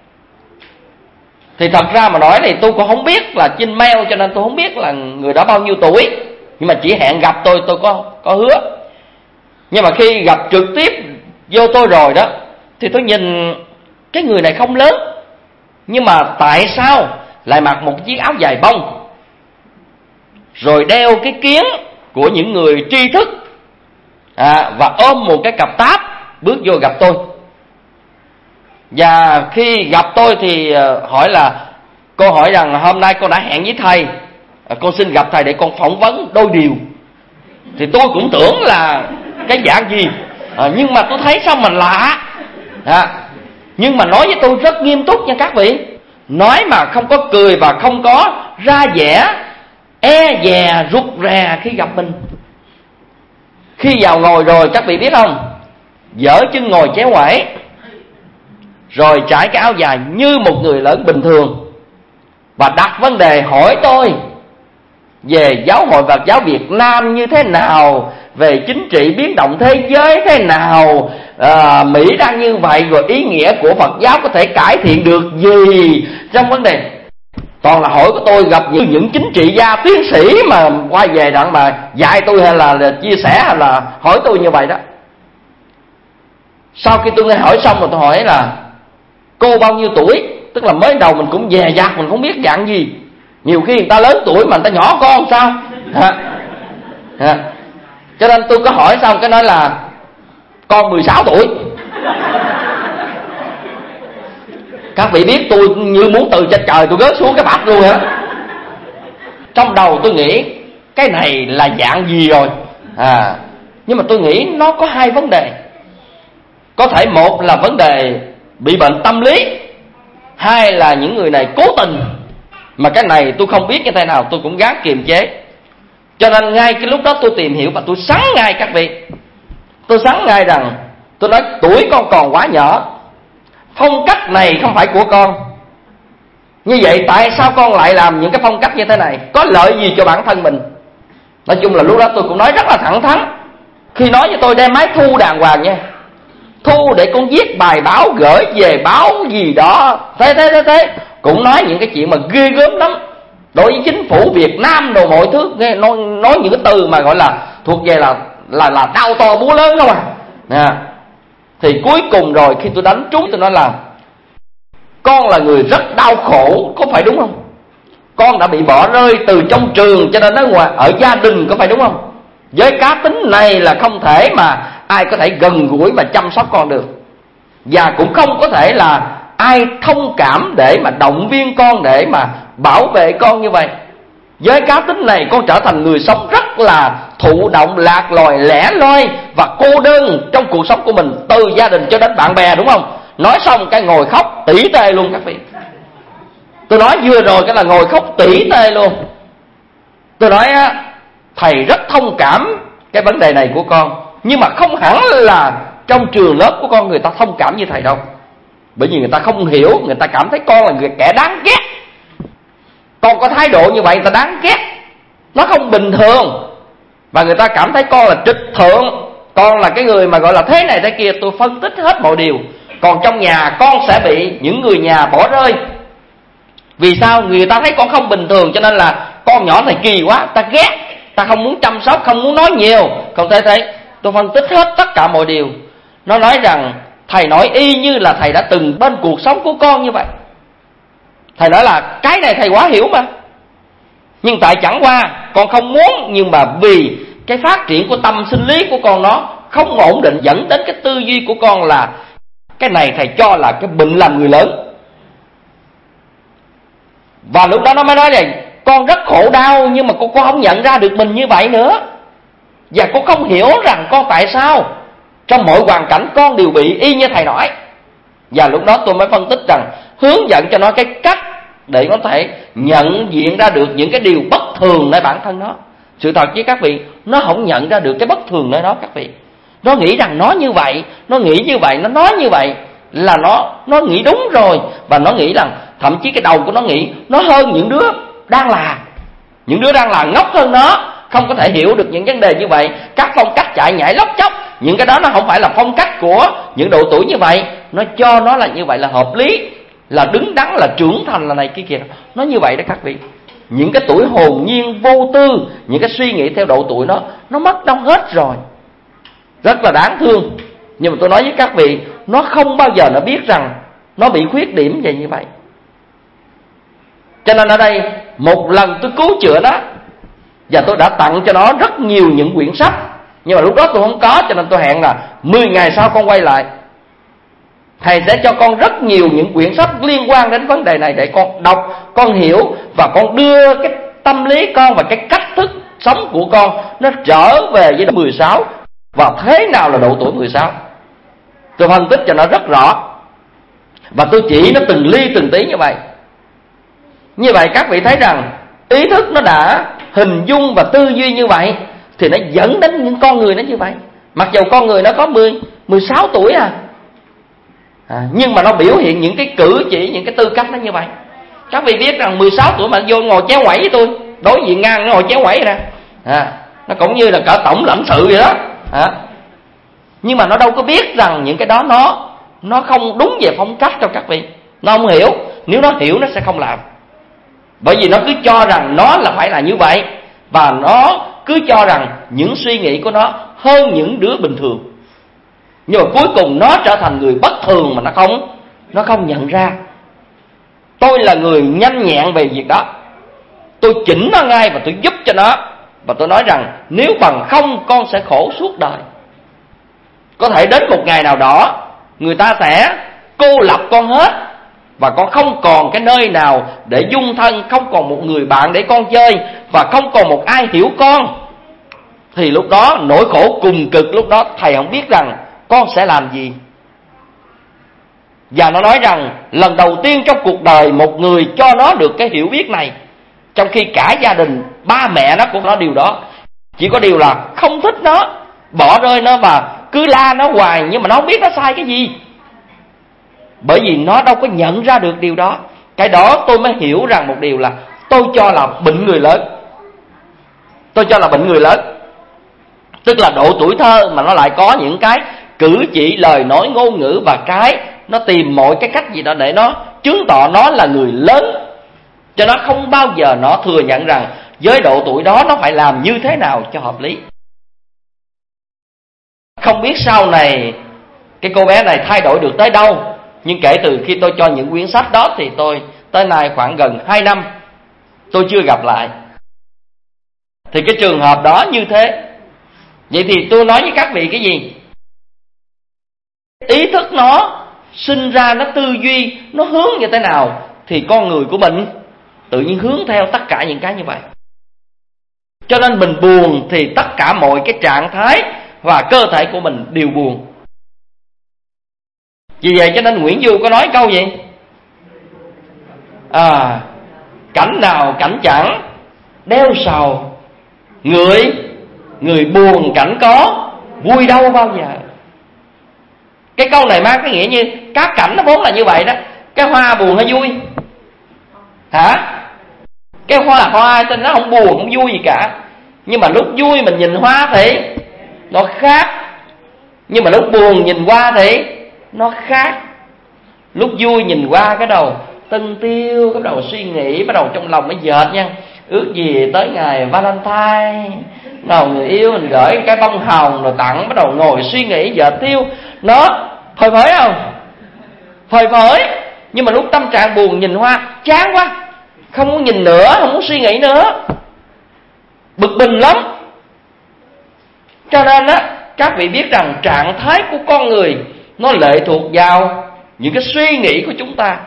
thì thật ra mà nói thì tôi cũng không biết là trên mail, cho nên tôi không biết là người đó bao nhiêu tuổi. Nhưng mà chỉ hẹn gặp tôi, tôi có có hứa. Nhưng mà khi gặp trực tiếp vô tôi rồi đó, thì tôi nhìn cái người này không lớn, nhưng mà tại sao lại mặc một chiếc áo dài bông, rồi đeo cái kiến của những người tri thức, à, và ôm một cái cặp táp bước vô gặp tôi. Và khi gặp tôi thì hỏi là, cô hỏi rằng hôm nay con đã hẹn với thầy, con xin gặp thầy để con phỏng vấn đôi điều. Thì tôi cũng tưởng là cái dạng gì, à, nhưng mà tôi thấy sao mà lạ, à, nhưng mà nói với tôi rất nghiêm túc nha các vị. Nói mà không có cười và không có ra vẻ e dè rụt rè khi gặp mình. Khi vào ngồi rồi các vị biết không, dở chân ngồi chéo ngoải, rồi trải cái áo dài như một người lớn bình thường, và đặt vấn đề hỏi tôi về giáo hội Phật giáo Việt Nam như thế nào, về chính trị biến động thế giới thế nào, à, Mỹ đang như vậy, rồi ý nghĩa của Phật giáo có thể cải thiện được gì trong vấn đề. Toàn là hỏi của tôi gặp những, những chính trị gia tiến sĩ mà quay về đặng mà dạy tôi hay là, là chia sẻ hay là hỏi tôi như vậy đó. Sau khi tôi nghe hỏi xong rồi tôi hỏi là cô bao nhiêu tuổi, tức là mới đầu mình cũng dè dặt, mình không biết dạng gì. Nhiều khi người ta lớn tuổi mà người ta nhỏ con sao hả? Hả? Cho nên tôi có hỏi xong cái nói là con mười sáu tuổi. Các vị biết tôi như muốn từ trên trời tôi rớt xuống cái bắp luôn hả? Trong đầu tôi nghĩ cái này là dạng gì rồi à, nhưng mà tôi nghĩ nó có hai vấn đề. Có thể một là vấn đề bị bệnh tâm lý, hai là những người này cố tình. Mà cái này tôi không biết như thế nào, tôi cũng gắng kiềm chế. Cho nên ngay cái lúc đó tôi tìm hiểu và tôi sắn ngay các vị. Tôi sắn ngay rằng, tôi nói tuổi con còn quá nhỏ, phong cách này không phải của con. Như vậy tại sao con lại làm những cái phong cách như thế này? Có lợi gì cho bản thân mình? Nói chung là lúc đó tôi cũng nói rất là thẳng thắn. Khi nói với tôi đem máy thu đàng hoàng nha, thu để con viết bài báo gửi về báo gì đó, thế thế thế thế cũng nói những cái chuyện mà ghê gớm lắm. Đối với chính phủ Việt Nam đồ mọi thứ, nghe nói, nói những cái từ mà gọi là thuộc về là là là đau to búa lớn không à. Nè, thì cuối cùng rồi khi tôi đánh trúng, tôi nói là con là người rất đau khổ, có phải đúng không? Con đã bị bỏ rơi từ trong trường cho nên nó ngoài ở gia đình, có phải đúng không? Với cá tính này là không thể mà ai có thể gần gũi mà chăm sóc con được, và cũng không có thể là ai thông cảm để mà động viên con, để mà bảo vệ con như vậy. Với cá tính này con trở thành người sống rất là thụ động, lạc loài, lẻ loi và cô đơn trong cuộc sống của mình, từ gia đình cho đến bạn bè, đúng không? Nói xong cái ngồi khóc tỉ tê luôn các vị. Tôi nói vừa rồi cái là ngồi khóc tỉ tê luôn. Tôi nói á, thầy rất thông cảm cái vấn đề này của con, nhưng mà không hẳn là trong trường lớp của con người ta thông cảm như thầy đâu. Bởi vì người ta không hiểu, người ta cảm thấy con là người kẻ đáng ghét. Con có thái độ như vậy người ta đáng ghét, nó không bình thường. Và người ta cảm thấy con là trịch thượng, con là cái người mà gọi là thế này thế kia. Tôi phân tích hết mọi điều. Còn trong nhà con sẽ bị những người nhà bỏ rơi. Vì sao? Người ta thấy con không bình thường, cho nên là con nhỏ này kỳ quá, ta ghét, ta không muốn chăm sóc, không muốn nói nhiều. Không thể thấy. Tôi phân tích hết tất cả mọi điều. Nó nói rằng thầy nói y như là thầy đã từng bên cuộc sống của con như vậy. Thầy nói là cái này thầy quá hiểu mà, nhưng tại chẳng qua con không muốn, nhưng mà vì cái phát triển của tâm sinh lý của con nó không ổn định, dẫn đến cái tư duy của con là cái này thầy cho là cái bệnh làm người lớn. Và lúc đó nó mới nói rằng con rất khổ đau, nhưng mà con, con không nhận ra được mình như vậy nữa. Và con không hiểu rằng con tại sao trong mọi hoàn cảnh con đều bị y như thầy nói. Và lúc đó tôi mới phân tích rằng hướng dẫn cho nó cái cách để có thể nhận diện ra được những cái điều bất thường nơi bản thân nó. Sự thật với các vị, nó không nhận ra được cái bất thường nơi đó các vị. Nó nghĩ rằng nó như vậy, nó nghĩ như vậy, nó nói như vậy là nó nó nghĩ đúng rồi. Và nó nghĩ rằng thậm chí cái đầu của nó nghĩ nó hơn những đứa đang là. Những đứa đang là ngốc hơn nó, không có thể hiểu được những vấn đề như vậy. Các phong cách chạy nhảy lóc chóc, những cái đó nó không phải là phong cách của những độ tuổi như vậy. Nó cho nó là như vậy là hợp lý, là đứng đắn, là trưởng thành, là này kia kìa. Nó như vậy đó các vị. Những cái tuổi hồn nhiên vô tư, những cái suy nghĩ theo độ tuổi nó Nó mất đông hết rồi. Rất là đáng thương. Nhưng mà tôi nói với các vị, nó không bao giờ nó biết rằng nó bị khuyết điểm vậy như vậy. Cho nên ở đây một lần tôi cứu chữa nó, và tôi đã tặng cho nó rất nhiều những quyển sách. Nhưng mà lúc đó tôi không có, cho nên tôi hẹn là mười ngày sau con quay lại, thầy sẽ cho con rất nhiều những quyển sách liên quan đến vấn đề này để con đọc, con hiểu, và con đưa cái tâm lý con và cái cách thức sống của con nó trở về với mười sáu. Và thế nào là độ tuổi mười sáu, tôi phân tích cho nó rất rõ, và tôi chỉ nó từng ly từng tí như vậy. Như vậy các vị thấy rằng ý thức nó đã hình dung và tư duy như vậy, thì nó dẫn đến những con người nó như vậy. Mặc dù con người nó có mười, mười sáu tuổi à, à nhưng mà nó biểu hiện những cái cử chỉ, những cái tư cách nó như vậy. Các vị biết rằng mười sáu tuổi mà vô ngồi chéo quẩy với tôi, đối diện ngang nó ngồi chéo quẩy nè, à, nó cũng như là cả tổng lãnh sự vậy đó, à. Nhưng mà nó đâu có biết rằng những cái đó nó Nó không đúng về phong cách đâu các vị. Nó không hiểu. Nếu nó hiểu nó sẽ không làm. Bởi vì nó cứ cho rằng nó là phải là như vậy. Và nó cứ cho rằng những suy nghĩ của nó hơn những đứa bình thường. Nhưng mà cuối cùng nó trở thành người bất thường mà nó không Nó không nhận ra. Tôi là người nhanh nhẹn về việc đó. Tôi chỉnh nó ngay và tôi giúp cho nó. Và tôi nói rằng nếu bằng không con sẽ khổ suốt đời. Có thể đến một ngày nào đó người ta sẽ cô lập con hết. Và con không còn cái nơi nào để dung thân. Không còn một người bạn để con chơi. Và không còn một ai hiểu con. Thì lúc đó nỗi khổ cùng cực. Lúc đó thầy không biết rằng con sẽ làm gì. Và nó nói rằng lần đầu tiên trong cuộc đời một người cho nó được cái hiểu biết này, trong khi cả gia đình, ba mẹ nó cũng nói điều đó. Chỉ có điều là không thích nó, bỏ rơi nó và cứ la nó hoài. Nhưng mà nó không biết nó sai cái gì. Bởi vì nó đâu có nhận ra được điều đó. Cái đó tôi mới hiểu rằng một điều là tôi cho là bệnh người lớn. Tôi cho là bệnh người lớn. Tức là độ tuổi thơ mà nó lại có những cái cử chỉ, lời nói, ngôn ngữ và cái nó tìm mọi cái cách gì đó để nó chứng tỏ nó là người lớn. Cho nó không bao giờ nó thừa nhận rằng với độ tuổi đó nó phải làm như thế nào cho hợp lý. Không biết sau này cái cô bé này thay đổi được tới đâu. Nhưng kể từ khi tôi cho những quyển sách đó thì tôi tới nay khoảng gần hai năm tôi chưa gặp lại. Thì cái trường hợp đó như thế. Vậy thì tôi nói với các vị cái gì? Ý thức nó sinh ra, nó tư duy, nó hướng như thế nào thì con người của mình tự nhiên hướng theo tất cả những cái như vậy. Cho nên mình buồn thì tất cả mọi cái trạng thái và cơ thể của mình đều buồn. Vì vậy cho nên Nguyễn Du có nói câu gì? À, cảnh nào cảnh chẳng đeo sầu, người người buồn cảnh có vui đâu bao giờ. Cái câu này mang cái nghĩa như các cảnh nó vốn là như vậy đó. Cái hoa buồn hay vui? Hả? Cái hoa là hoa cho nên nó không buồn không vui gì cả. Nhưng mà lúc vui mình nhìn hoa thì nó khác. Nhưng mà lúc buồn nhìn hoa thì nó khác. Lúc vui nhìn qua cái đầu tân tiêu, cái đầu suy nghĩ, bắt đầu trong lòng nó dệt nha. Ước gì tới ngày Valentine, nào người yêu mình gửi cái bông hồng rồi tặng, bắt đầu ngồi suy nghĩ dệt tiêu. Nó phơi phới không? Phơi phới. Nhưng mà lúc tâm trạng buồn nhìn hoa chán quá, không muốn nhìn nữa, không muốn suy nghĩ nữa, bực bình lắm. Cho nên á, các vị biết rằng trạng thái của con người nó lệ thuộc vào những cái suy nghĩ của chúng ta.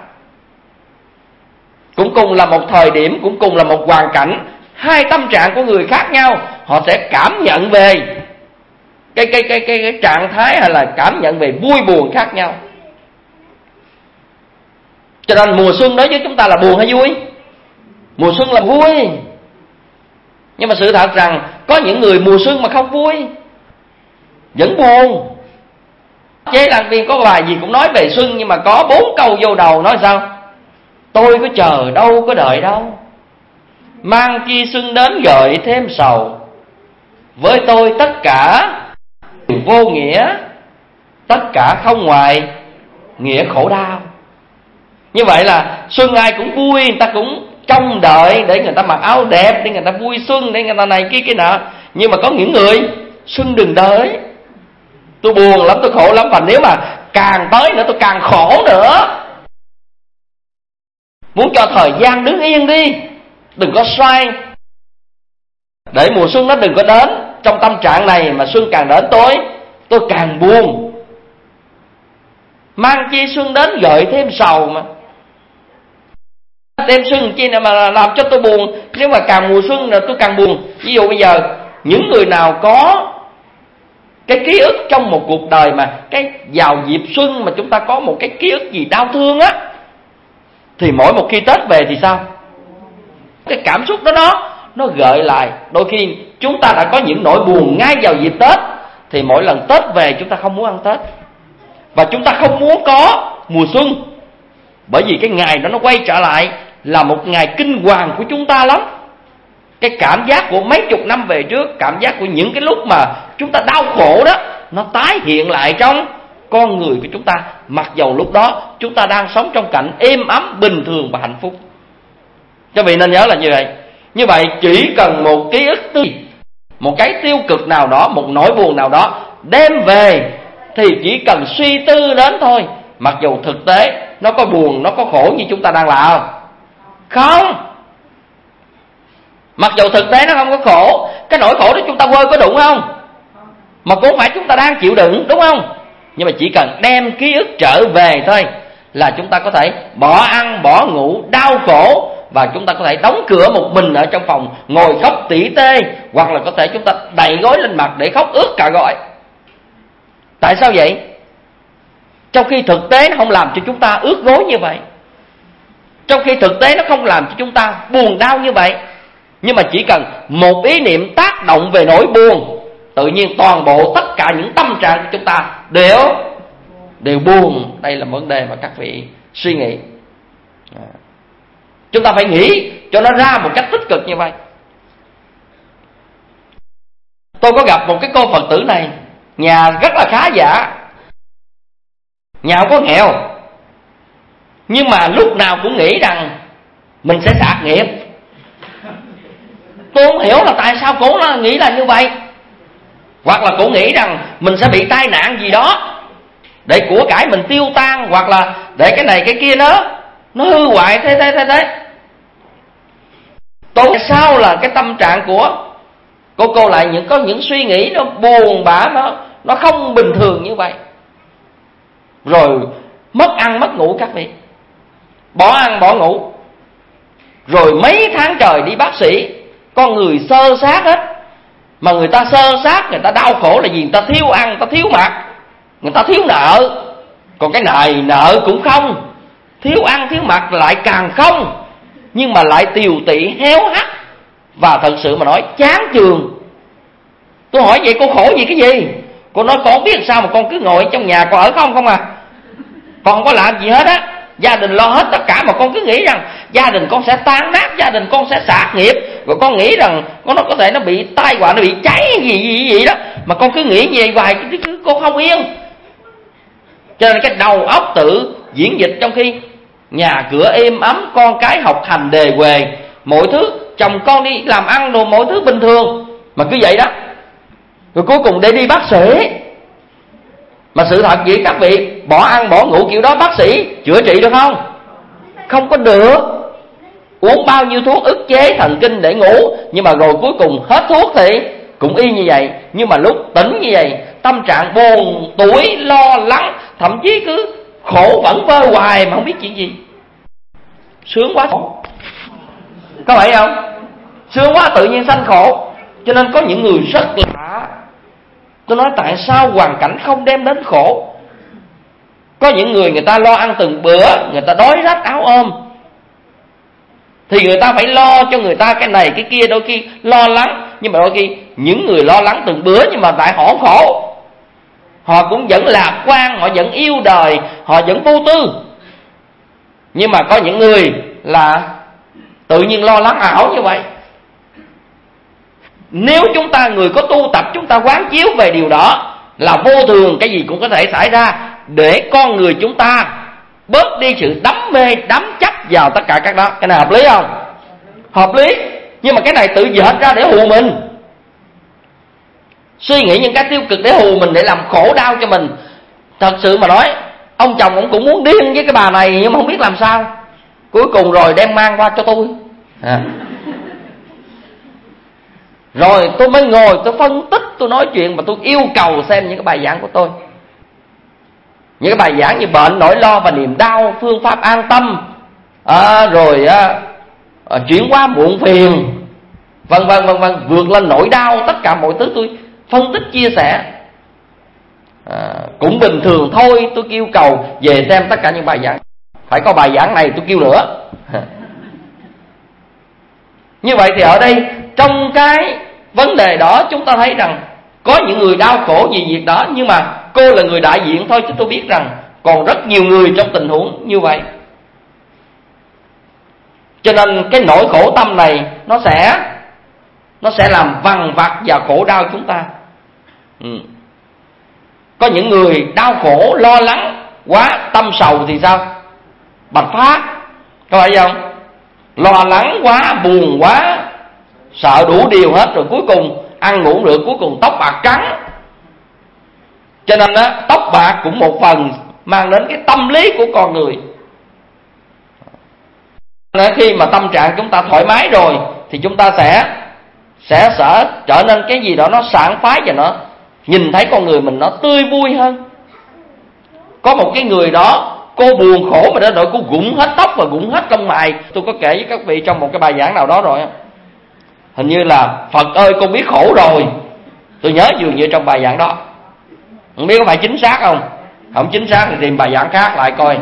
Cũng cùng là một thời điểm, cũng cùng là một hoàn cảnh, hai tâm trạng của người khác nhau, họ sẽ cảm nhận về cái cái cái cái, cái trạng thái hay là cảm nhận về vui buồn khác nhau. Cho nên mùa xuân đối với chúng ta là buồn hay vui? Mùa xuân là vui. Nhưng mà sự thật rằng có những người mùa xuân mà không vui, vẫn buồn. Chế Lan Viên có bài gì cũng nói về xuân, nhưng mà có bốn câu vô đầu nói sao? Tôi có chờ đâu có đợi đâu, mang chi xuân đến gợi thêm sầu. Với tôi tất cả vô nghĩa, tất cả không ngoài nghĩa khổ đau. Như vậy là xuân ai cũng vui, người ta cũng trông đợi để người ta mặc áo đẹp, để người ta vui xuân, để người ta này kia kia nọ. Nhưng mà có những người xuân đừng đợi, tôi buồn lắm, tôi khổ lắm. Và nếu mà càng tới nữa tôi càng khổ nữa. Muốn cho thời gian đứng yên đi, đừng có xoay, để mùa xuân nó đừng có đến. Trong tâm trạng này mà xuân càng đến tối tôi càng buồn. Mang chi xuân đến gợi thêm sầu mà. Đem xuân chi nào mà làm cho tôi buồn. Nếu mà càng mùa xuân là tôi càng buồn. Ví dụ bây giờ những người nào có cái ký ức trong một cuộc đời mà cái vào dịp xuân mà chúng ta có một cái ký ức gì đau thương á, thì mỗi một khi Tết về thì sao? Cái cảm xúc đó nó nó gợi lại. Đôi khi chúng ta đã có những nỗi buồn ngay vào dịp Tết, thì mỗi lần Tết về chúng ta không muốn ăn Tết, và chúng ta không muốn có mùa xuân. Bởi vì cái ngày đó nó quay trở lại là một ngày kinh hoàng của chúng ta lắm. Cái cảm giác của mấy chục năm về trước, cảm giác của những cái lúc mà chúng ta đau khổ đó, nó tái hiện lại trong con người của chúng ta, mặc dầu lúc đó chúng ta đang sống trong cảnh êm ấm, bình thường và hạnh phúc. Các vị nên nhớ là như vậy. Như vậy chỉ cần một ký ức tiêu, một cái tiêu cực nào đó, một nỗi buồn nào đó đem về, thì chỉ cần suy tư đến thôi, mặc dù thực tế nó có buồn, nó có khổ như chúng ta đang làm không. Mặc dù thực tế nó không có khổ, cái nỗi khổ đó chúng ta quên có đụng không? Mà cũng không phải chúng ta đang chịu đựng, đúng không? Nhưng mà chỉ cần đem ký ức trở về thôi là chúng ta có thể bỏ ăn, bỏ ngủ, đau khổ, và chúng ta có thể đóng cửa một mình ở trong phòng, ngồi khóc tỉ tê, hoặc là có thể chúng ta đậy gối lên mặt để khóc ướt cả gối. Tại sao vậy? Trong khi thực tế nó không làm cho chúng ta ướt gối như vậy, trong khi thực tế nó không làm cho chúng ta buồn đau như vậy. Nhưng mà chỉ cần một ý niệm tác động về nỗi buồn, tự nhiên toàn bộ tất cả những tâm trạng của chúng ta đều đều buồn. Đây là vấn đề mà các vị suy nghĩ. Chúng ta phải nghĩ cho nó ra một cách tích cực như vậy. Tôi có gặp một cái cô Phật tử này, nhà rất là khá giả, nhà không có nghèo, nhưng mà lúc nào cũng nghĩ rằng mình sẽ sạc nghiệp. Tôi không hiểu là tại sao cô nó nghĩ là như vậy. Hoặc là cô nghĩ rằng mình sẽ bị tai nạn gì đó, để của cải mình tiêu tan, hoặc là để cái này cái kia nó nó hư hoại thế thế thế thế. Tôi sao là cái tâm trạng của cô cô lại những có những suy nghĩ nó buồn bã, nó nó không bình thường như vậy. Rồi mất ăn mất ngủ các vị, bỏ ăn bỏ ngủ, rồi mấy tháng trời đi bác sĩ, con người xơ xác hết. Mà người ta xơ xác, người ta đau khổ là gì? Người ta thiếu ăn, người ta thiếu mặc, người ta thiếu nợ. Còn cái này nợ cũng không, thiếu ăn thiếu mặc lại càng không, nhưng mà lại tiều tị héo hắt, và thật sự mà nói chán chường. Tôi hỏi vậy cô khổ gì cái gì? Cô nói con biết sao mà con cứ ngồi trong nhà, con ở không không à, con không có làm gì hết á, gia đình lo hết tất cả, mà con cứ nghĩ rằng gia đình con sẽ tan nát, gia đình con sẽ sạc nghiệp, rồi con nghĩ rằng con nó có thể nó bị tai họa, nó bị cháy gì gì gì đó, mà con cứ nghĩ về hoài, cứ con không yên. Cho nên cái đầu óc tự diễn dịch, trong khi nhà cửa êm ấm, con cái học hành đề huề, mọi thứ, chồng con đi làm ăn đồ, mọi thứ bình thường, mà cứ vậy đó. Rồi cuối cùng để đi bác sĩ. Mà sự thật vậy các vị, bỏ ăn bỏ ngủ kiểu đó bác sĩ chữa trị được không? Không có được. Uống bao nhiêu thuốc ức chế thần kinh để ngủ, nhưng mà rồi cuối cùng hết thuốc thì cũng y như vậy. Nhưng mà lúc tỉnh như vậy, tâm trạng buồn tủi, lo lắng, thậm chí cứ khổ vẫn vơ hoài mà không biết chuyện gì. Sướng quá khổ, có phải không? Sướng quá tự nhiên sanh khổ. Cho nên có những người rất lạ. Tôi nói tại sao hoàn cảnh không đem đến khổ? Có những người người ta lo ăn từng bữa, người ta đói rách áo ôm, thì người ta phải lo cho người ta cái này cái kia, đôi khi lo lắng. Nhưng mà đôi khi những người lo lắng từng bữa nhưng mà tại họ khổ, họ cũng vẫn lạc quan, họ vẫn yêu đời, họ vẫn vô tư. Nhưng mà có những người là tự nhiên lo lắng ảo như vậy. Nếu chúng ta người có tu tập, chúng ta quán chiếu về điều đó là vô thường, cái gì cũng có thể xảy ra, để con người chúng ta bớt đi sự đắm mê, đắm chấp vào tất cả các đó. Cái này hợp lý không? Hợp lý. Nhưng mà cái này tự dệt ra để hù mình, suy nghĩ những cái tiêu cực để hù mình, để làm khổ đau cho mình. Thật sự mà nói, ông chồng ông cũng muốn điên với cái bà này, nhưng mà không biết làm sao. Cuối cùng rồi đem mang qua cho tôi à. Rồi tôi mới ngồi tôi phân tích, tôi nói chuyện, mà tôi yêu cầu xem những cái bài giảng của tôi. Những cái bài giảng như bệnh, nỗi lo và niềm đau, phương pháp an tâm, à, rồi à, à, chuyển hóa muộn phiền, vân vân vân vân, vượt lên nỗi đau, tất cả mọi thứ tôi phân tích chia sẻ. À, cũng bình thường thôi, tôi yêu cầu về xem tất cả những bài giảng, phải có bài giảng này tôi kêu nữa. Như vậy thì ở đây trong cái vấn đề đó chúng ta thấy rằng có những người đau khổ vì việc đó, nhưng mà cô là người đại diện thôi, chứ tôi biết rằng còn rất nhiều người trong tình huống như vậy. Cho nên cái nỗi khổ tâm này nó sẽ nó sẽ làm vằn vặt và khổ đau chúng ta. Ừ. Có những người đau khổ, lo lắng quá, tâm sầu thì sao? Bạch phát, có phải không? Lo lắng quá, buồn quá, sợ đủ điều hết, rồi cuối cùng ăn ngủ được, cuối cùng tóc bạc trắng. Cho nên á, tóc bạc cũng một phần mang đến cái tâm lý của con người. Nên khi mà tâm trạng chúng ta thoải mái rồi thì chúng ta sẽ sẽ sẽ trở nên cái gì đó nó sảng khoái, và nó nhìn thấy con người mình nó tươi vui hơn. Có một cái người đó, cô buồn khổ mà đến nỗi cô gụng hết tóc và gụng hết lông mày. Tôi có kể với các vị trong một cái bài giảng nào đó rồi, hình như là Phật ơi con biết khổ rồi. Tôi nhớ dường như trong bài giảng đó, không biết có phải chính xác không. Không chính xác thì tìm bài giảng khác lại coi.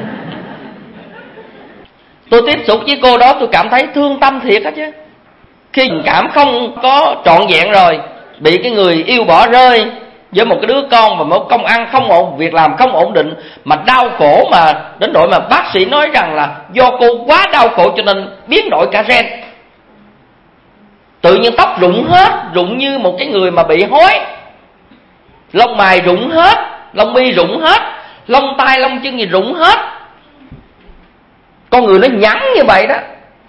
Tôi tiếp xúc với cô đó, tôi cảm thấy thương tâm thiệt á chứ. Khi tình cảm không có trọn vẹn rồi, bị cái người yêu bỏ rơi, với một cái đứa con và một công ăn không ổn, việc làm không ổn định, mà đau khổ mà đến độ mà bác sĩ nói rằng là do cô quá đau khổ cho nên biến đổi cả gen. Tự nhiên tóc rụng hết, rụng như một cái người mà bị hói. Lông mày rụng hết, lông mi rụng hết, lông tai lông chân gì rụng hết. Con người nó nhẵn như vậy đó.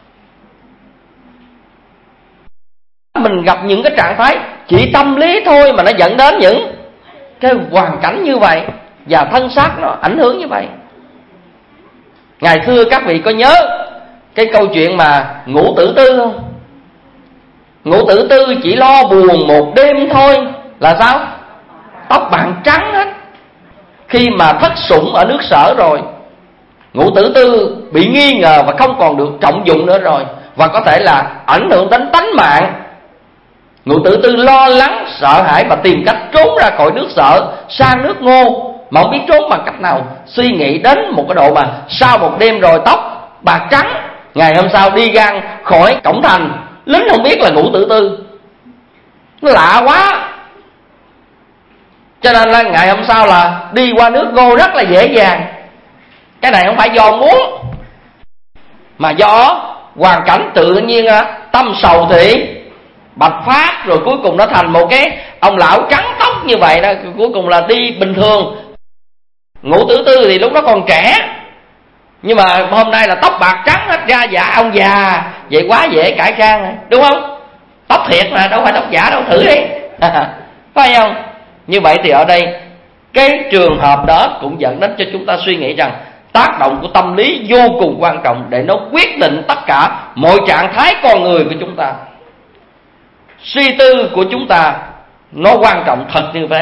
Mình gặp những cái trạng thái chỉ tâm lý thôi mà nó dẫn đến những cái hoàn cảnh như vậy, và thân xác nó ảnh hưởng như vậy. Ngày xưa các vị có nhớ cái câu chuyện mà Ngũ Tử Tư không? Ngũ Tử Tư chỉ lo buồn một đêm thôi là sao? Tóc bạc trắng hết. Khi mà thất sủng ở nước Sở rồi, Ngũ Tử Tư bị nghi ngờ và không còn được trọng dụng nữa rồi, và có thể là ảnh hưởng đến tánh mạng. Ngũ Tử Tư lo lắng, sợ hãi và tìm cách trốn ra khỏi nước Sở sang nước Ngô, mà không biết trốn bằng cách nào. Suy nghĩ đến một cái độ mà sau một đêm rồi tóc bạc trắng, ngày hôm sau đi ra khỏi cổng thành, lính không biết là Ngũ Tử Tư. Nó lạ quá. Cho nên là ngày hôm sau là đi qua nước Ngô rất là dễ dàng. Cái này không phải do muốn, mà do hoàn cảnh tự nhiên, tâm sầu thì bạch phát, rồi cuối cùng nó thành một cái ông lão trắng tóc như vậy đó. Cuối cùng là đi bình thường. Ngũ Tử Tư thì lúc đó còn trẻ, nhưng mà hôm nay là tóc bạc trắng hết ra, dạ ông già, vậy quá dễ cải trang này, đúng không? Tóc thiệt mà, đâu phải tóc giả đâu, thử đi. Phải không? Như vậy thì ở đây cái trường hợp đó cũng dẫn đến cho chúng ta suy nghĩ rằng tác động của tâm lý vô cùng quan trọng, để nó quyết định tất cả mọi trạng thái con người của chúng ta. Suy tư của chúng ta nó quan trọng thật như thế.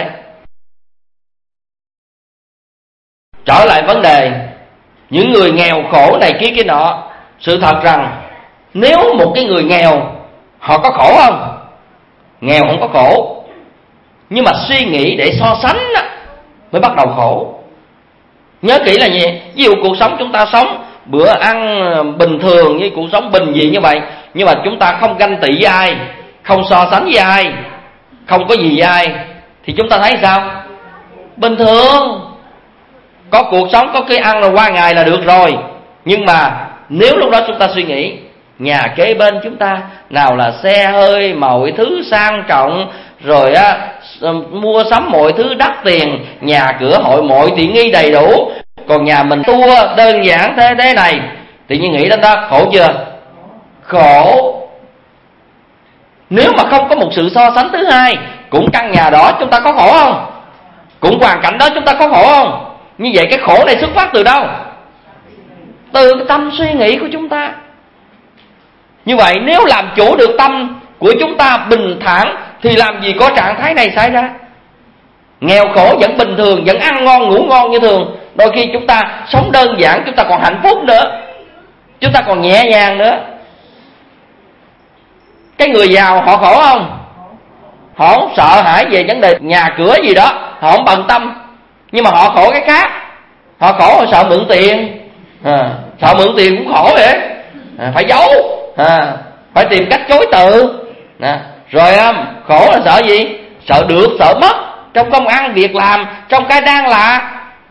Trở lại vấn đề những người nghèo khổ này kia kia nọ, sự thật rằng nếu một cái người nghèo họ có khổ không? Nghèo không có khổ, nhưng mà suy nghĩ để so sánh đó, mới bắt đầu khổ. Nhớ kỹ là gì? Ví dụ cuộc sống chúng ta sống bữa ăn bình thường, như cuộc sống bình dị như vậy, nhưng mà chúng ta không ganh tị với ai, không so sánh với ai, không có gì với ai, thì chúng ta thấy sao? Bình thường. Có cuộc sống, có cái ăn là qua ngày là được rồi. Nhưng mà nếu lúc đó chúng ta suy nghĩ nhà kế bên chúng ta nào là xe hơi, mọi thứ sang trọng, rồi á mua sắm mọi thứ đắt tiền, nhà cửa hội mọi tiện nghi đầy đủ, còn nhà mình tua đơn giản thế thế này, tự nhiên nghĩ đến đó, khổ chưa? Khổ. Nếu mà không có một sự so sánh thứ hai, cũng căn nhà đó chúng ta có khổ không? Cũng hoàn cảnh đó chúng ta có khổ không? Như vậy cái khổ này xuất phát từ đâu? Từ cái tâm suy nghĩ của chúng ta. Như vậy nếu làm chủ được tâm của chúng ta bình thản, thì làm gì có trạng thái này xảy ra. Nghèo khổ vẫn bình thường, vẫn ăn ngon ngủ ngon như thường. Đôi khi chúng ta sống đơn giản, chúng ta còn hạnh phúc nữa, chúng ta còn nhẹ nhàng nữa. Cái người giàu họ khổ không? Họ không sợ hãi về vấn đề nhà cửa gì đó, họ không bận tâm. Nhưng mà họ khổ cái khác. Họ khổ họ sợ mượn tiền, à, sợ mượn tiền cũng khổ vậy, à, phải giấu, à, phải tìm cách chối từ, à, rồi um, khổ là sợ gì? Sợ được, sợ mất, trong công ăn việc làm, trong cái đang là.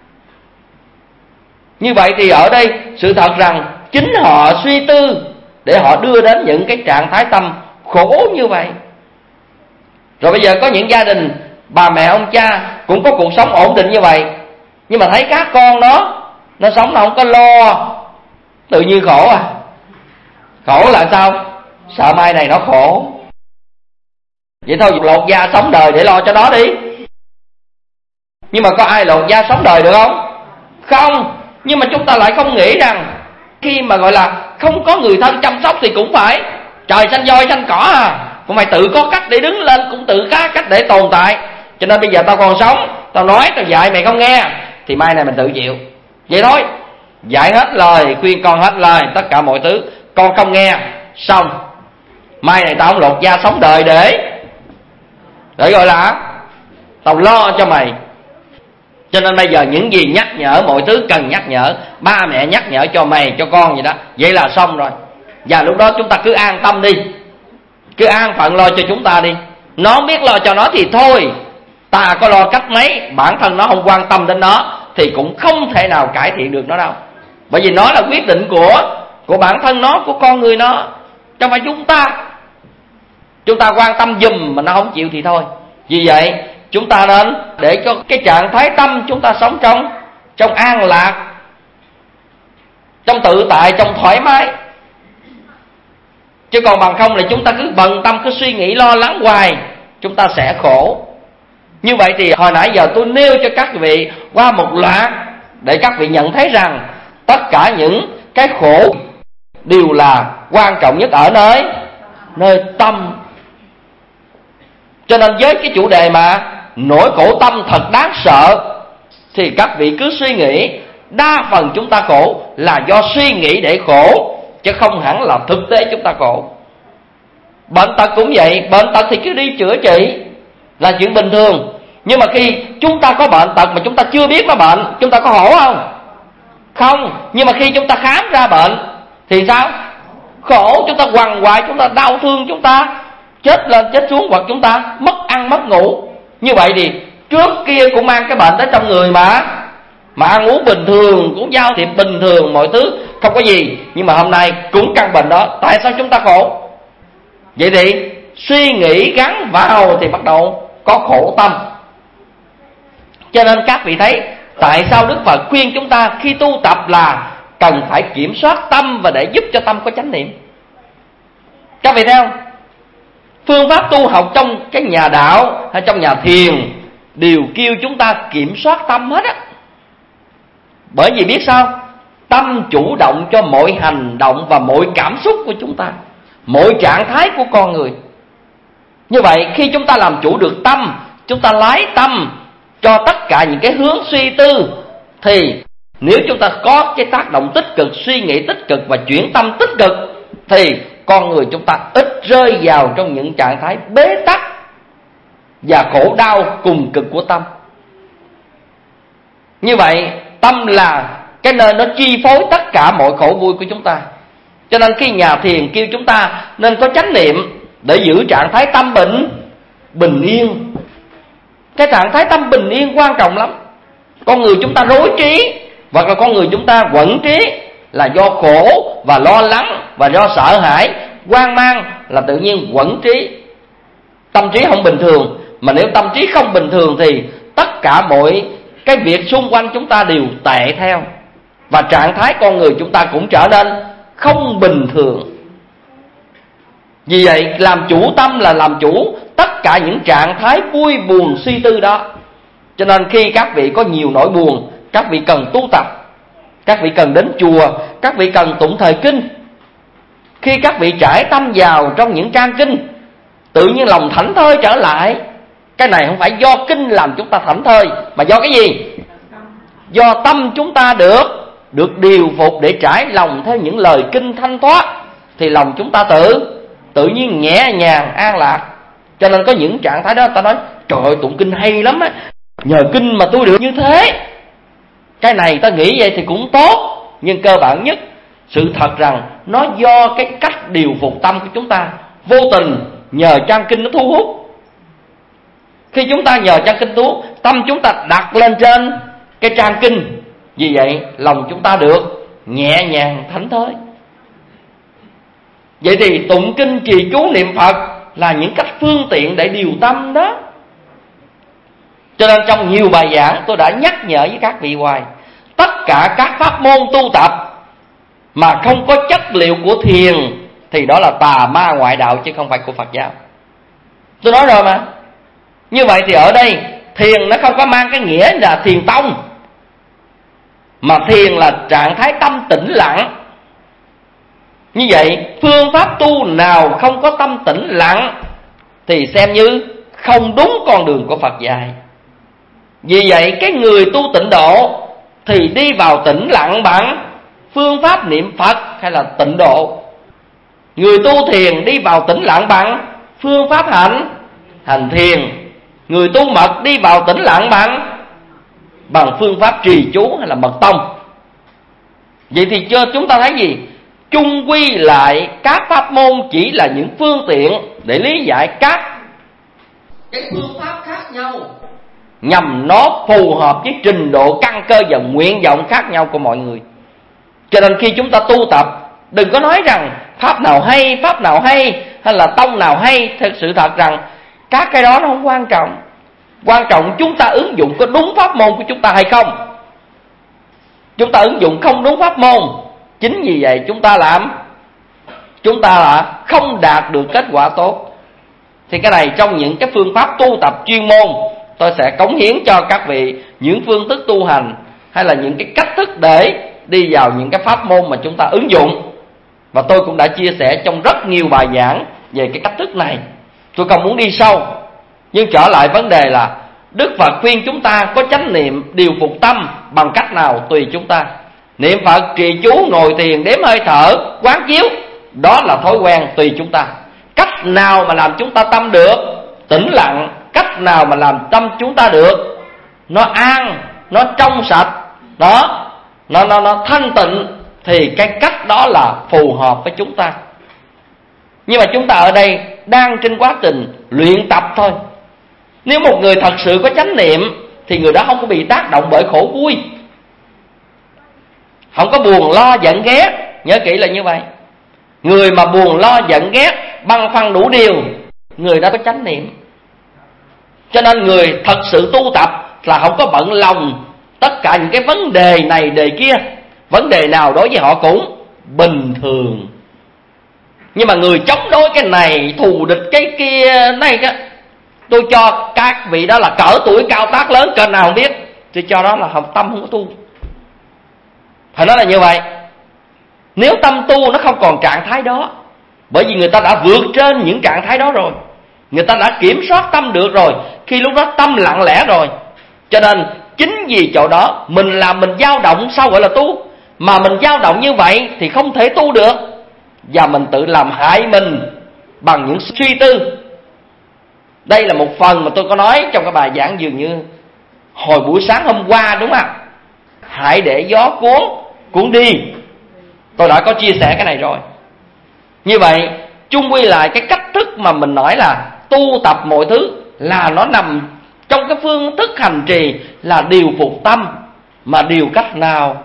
Như vậy thì ở đây sự thật rằng chính họ suy tư để họ đưa đến những cái trạng thái tâm khổ như vậy. Rồi bây giờ có những gia đình bà mẹ ông cha cũng có cuộc sống ổn định như vậy, nhưng mà thấy các con nó nó sống nó không có lo, tự nhiên khổ à. Khổ là sao? Sợ mai này nó khổ, vậy thôi lột da sống đời để lo cho nó đi. Nhưng mà có ai lột da sống đời được không? Không. Nhưng mà chúng ta lại không nghĩ rằng khi mà gọi là không có người thân chăm sóc thì cũng phải trời xanh voi xanh cỏ à, cũng phải tự có cách để đứng lên, cũng tự có cách để tồn tại. Cho nên bây giờ tao còn sống, tao nói tao dạy mày không nghe thì mai này mình tự chịu. Vậy thôi, dạy hết lời, khuyên con hết lời, tất cả mọi thứ con không nghe, xong mai này tao không lột da sống đời để để gọi là tao lo cho mày. Cho nên bây giờ những gì nhắc nhở, mọi thứ cần nhắc nhở, ba mẹ nhắc nhở cho mày cho con vậy đó, vậy là xong rồi. Và lúc đó chúng ta cứ an tâm đi, cứ an phận lo cho chúng ta đi. Nó biết lo cho nó thì thôi, ta có lo cách mấy, bản thân nó không quan tâm đến nó thì cũng không thể nào cải thiện được nó đâu. Bởi vì nó là quyết định của của bản thân nó, của con người nó, chẳng phải chúng ta. Chúng ta quan tâm giùm mà nó không chịu thì thôi. Vì vậy chúng ta nên để cho cái trạng thái tâm chúng ta sống trong trong an lạc, trong tự tại, trong thoải mái. Chứ còn bằng không là chúng ta cứ bận tâm, cứ suy nghĩ lo lắng hoài, chúng ta sẽ khổ. Như vậy thì hồi nãy giờ tôi nêu cho các vị qua một loạt để các vị nhận thấy rằng tất cả những cái khổ đều là quan trọng nhất ở nơi nơi tâm. Cho nên với cái chủ đề mà nỗi khổ tâm thật đáng sợ thì các vị cứ suy nghĩ, đa phần chúng ta khổ là do suy nghĩ để khổ, chứ không hẳn là thực tế chúng ta khổ. Bệnh tật cũng vậy, bệnh tật thì cứ đi chữa trị là chuyện bình thường. Nhưng mà khi chúng ta có bệnh tật mà chúng ta chưa biết nó bệnh, chúng ta có khổ không? Không. Nhưng mà khi chúng ta khám ra bệnh thì sao? Khổ, chúng ta quằn quại, chúng ta đau thương, chúng ta chết lên chết xuống, hoặc chúng ta mất ăn mất ngủ. Như vậy thì trước kia cũng mang cái bệnh đó trong người mà Mà ăn uống bình thường, cũng giao thiệp bình thường, mọi thứ không có gì, nhưng mà hôm nay cũng căn bệnh đó. Tại sao chúng ta khổ? Vậy thì suy nghĩ gắn vào thì bắt đầu có khổ tâm. Cho nên các vị thấy tại sao Đức Phật khuyên chúng ta khi tu tập là cần phải kiểm soát tâm và để giúp cho tâm có chánh niệm. Các vị thấy không? Phương pháp tu học trong cái nhà đạo hay trong nhà thiền đều kêu chúng ta kiểm soát tâm hết á. Bởi vì biết sao? Tâm chủ động cho mọi hành động và mọi cảm xúc của chúng ta, mọi trạng thái của con người. Như vậy khi chúng ta làm chủ được tâm, chúng ta lái tâm cho tất cả những cái hướng suy tư, thì nếu chúng ta có cái tác động tích cực, suy nghĩ tích cực và chuyển tâm tích cực, thì con người chúng ta ít rơi vào trong những trạng thái bế tắc và khổ đau cùng cực của tâm. Như vậy tâm là cái nơi nó chi phối tất cả mọi khổ vui của chúng ta. Cho nên khi nhà thiền kêu chúng ta nên có chánh niệm để giữ trạng thái tâm bình bình yên. Cái trạng thái tâm bình yên quan trọng lắm. Con người chúng ta rối trí, hoặc là con người chúng ta quẩn trí là do khổ và lo lắng và do sợ hãi, hoang mang là tự nhiên quẩn trí. Tâm trí không bình thường. Mà nếu tâm trí không bình thường thì tất cả mọi cái việc xung quanh chúng ta đều tệ theo, và trạng thái con người chúng ta cũng trở nên không bình thường. Vì vậy làm chủ tâm là làm chủ tất cả những trạng thái vui buồn suy tư đó. Cho nên khi các vị có nhiều nỗi buồn, các vị cần tu tập, các vị cần đến chùa, các vị cần tụng thời kinh. Khi các vị trải tâm vào trong những trang kinh, tự nhiên lòng thảnh thơi trở lại. Cái này không phải do kinh làm chúng ta thảnh thơi, mà do cái gì? Do tâm chúng ta được được điều phục để trải lòng theo những lời kinh thanh thoát, thì lòng chúng ta tự tự nhiên nhẹ nhàng an lạc. Cho nên có những trạng thái đó ta nói trời ơi tụng kinh hay lắm á, nhờ kinh mà tôi được như thế. Cái này ta nghĩ vậy thì cũng tốt, nhưng cơ bản nhất sự thật rằng nó do cái cách điều phục tâm của chúng ta, vô tình nhờ trang kinh nó thu hút. Khi chúng ta nhờ trang kinh thu hút, tâm chúng ta đặt lên trên cái trang kinh, vì vậy lòng chúng ta được nhẹ nhàng thảnh thơi. Vậy thì tụng kinh trì chú niệm Phật là những cách phương tiện để điều tâm đó. Cho nên trong nhiều bài giảng tôi đã nhắc nhở với các vị hoài, tất cả các pháp môn tu tập mà không có chất liệu của thiền thì đó là tà ma ngoại đạo chứ không phải của Phật giáo. Tôi nói rồi mà. Như vậy thì ở đây thiền nó không có mang cái nghĩa là thiền tông, mà thiền là trạng thái tâm tĩnh lặng. Như vậy phương pháp tu nào không có tâm tĩnh lặng thì xem như không đúng con đường của Phật dạy. Vì vậy cái người tu tịnh độ thì đi vào tĩnh lặng bằng phương pháp niệm Phật hay là tịnh độ. Người tu thiền đi vào tĩnh lặng bằng phương pháp hành hành thiền. Người tu mật đi vào tĩnh lặng bằng bằng phương pháp trì chú hay là mật tông. Vậy thì cho chúng ta thấy gì? Chung quy lại các pháp môn chỉ là những phương tiện để lý giải các cái phương pháp khác nhau, nhằm nó phù hợp với trình độ căn cơ và nguyện vọng khác nhau của mọi người. Cho nên khi chúng ta tu tập, đừng có nói rằng pháp nào hay, pháp nào hay, hay là tông nào hay. Thật sự thật rằng các cái đó nó không quan trọng. Quan trọng chúng ta ứng dụng có đúng pháp môn của chúng ta hay không. Chúng ta ứng dụng không đúng pháp môn, chính vì vậy chúng ta làm Chúng ta là không đạt được kết quả tốt. Thì cái này trong những cái phương pháp tu tập chuyên môn, tôi sẽ cống hiến cho các vị những phương thức tu hành hay là những cái cách thức để đi vào những cái pháp môn mà chúng ta ứng dụng. Và tôi cũng đã chia sẻ trong rất nhiều bài giảng về cái cách thức này. Tôi không muốn đi sâu, nhưng trở lại vấn đề là Đức Phật khuyên chúng ta có chánh niệm, điều phục tâm bằng cách nào tùy chúng ta. Niệm Phật, trì chú, ngồi thiền, đếm hơi thở, quán chiếu, đó là thói quen tùy chúng ta. Cách nào mà làm chúng ta tâm được tĩnh lặng, cách nào mà làm tâm chúng ta được nó an, nó trong sạch, đó, nó, nó, nó thanh tịnh, thì cái cách đó là phù hợp với chúng ta. Nhưng mà chúng ta ở đây đang trên quá trình luyện tập thôi. Nếu một người thật sự có chánh niệm thì người đó không có bị tác động bởi khổ vui, không có buồn lo giận ghét. Nhớ kỹ là như vậy. Người mà buồn lo giận ghét, băn khoăn đủ điều, người đó có chánh niệm. Cho nên người thật sự tu tập là không có bận lòng tất cả những cái vấn đề này đề kia. Vấn đề nào đối với họ cũng bình thường. Nhưng mà người chống đối cái này, thù địch cái kia này, tôi cho các vị đó là cỡ tuổi cao tác lớn cỡ nào không biết, tôi cho đó là học tâm không có tu. Phải nói là như vậy. Nếu tâm tu nó không còn trạng thái đó, bởi vì người ta đã vượt trên những trạng thái đó rồi, người ta đã kiểm soát tâm được rồi, khi lúc đó tâm lặng lẽ rồi. Cho nên chính vì chỗ đó mình làm mình dao động, sao gọi là tu? Mà mình dao động như vậy thì không thể tu được, và mình tự làm hại mình bằng những suy tư. Đây là một phần mà tôi có nói trong cái bài giảng dường như hồi buổi sáng hôm qua, đúng không? Hãy để gió cuốn cuốn đi. Tôi đã có chia sẻ cái này rồi. Như vậy chung quy lại cái cách thức mà mình nói là tu tập mọi thứ là nó nằm trong cái phương thức hành trì là điều phục tâm. Mà điều cách nào?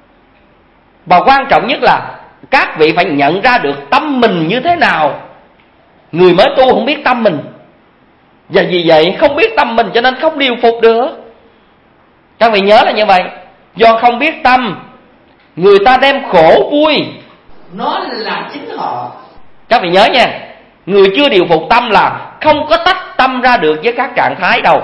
Và quan trọng nhất là các vị phải nhận ra được tâm mình như thế nào. Người mới tu không biết tâm mình, và vì vậy không biết tâm mình cho nên không điều phục được. Các vị nhớ là như vậy. Do không biết tâm, người ta đem khổ vui nó là chính họ. Các vị nhớ nha, người chưa điều phục tâm là không có tách tâm ra được với các trạng thái đâu.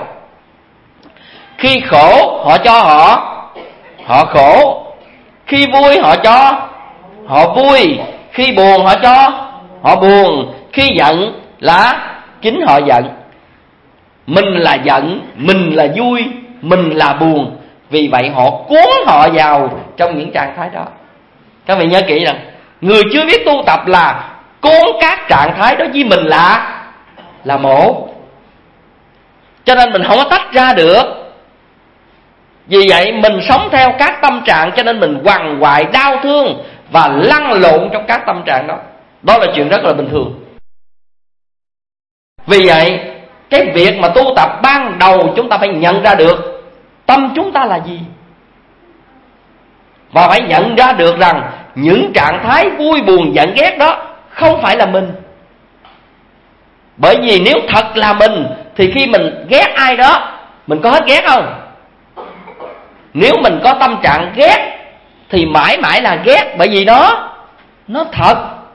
Khi khổ họ cho họ họ khổ, khi vui họ cho họ vui, khi buồn họ cho họ buồn, khi giận là chính họ giận. Mình là giận, mình là vui, mình là buồn. Vì vậy họ cuốn họ vào trong những trạng thái đó. Các vị nhớ kỹ rằng người chưa biết tu tập là cuốn các trạng thái đó với mình là là một. Cho nên mình không có tách ra được. Vì vậy mình sống theo các tâm trạng, cho nên mình quằn quại đau thương và lăn lộn trong các tâm trạng đó. Đó là chuyện rất là bình thường. Vì vậy cái việc mà tu tập ban đầu chúng ta phải nhận ra được tâm chúng ta là gì, và phải nhận ra được rằng những trạng thái vui buồn giận ghét đó không phải là mình. Bởi vì nếu thật là mình thì khi mình ghét ai đó Mình có hết ghét không? Nếu mình có tâm trạng ghét thì mãi mãi là ghét, bởi vì nó nó thật.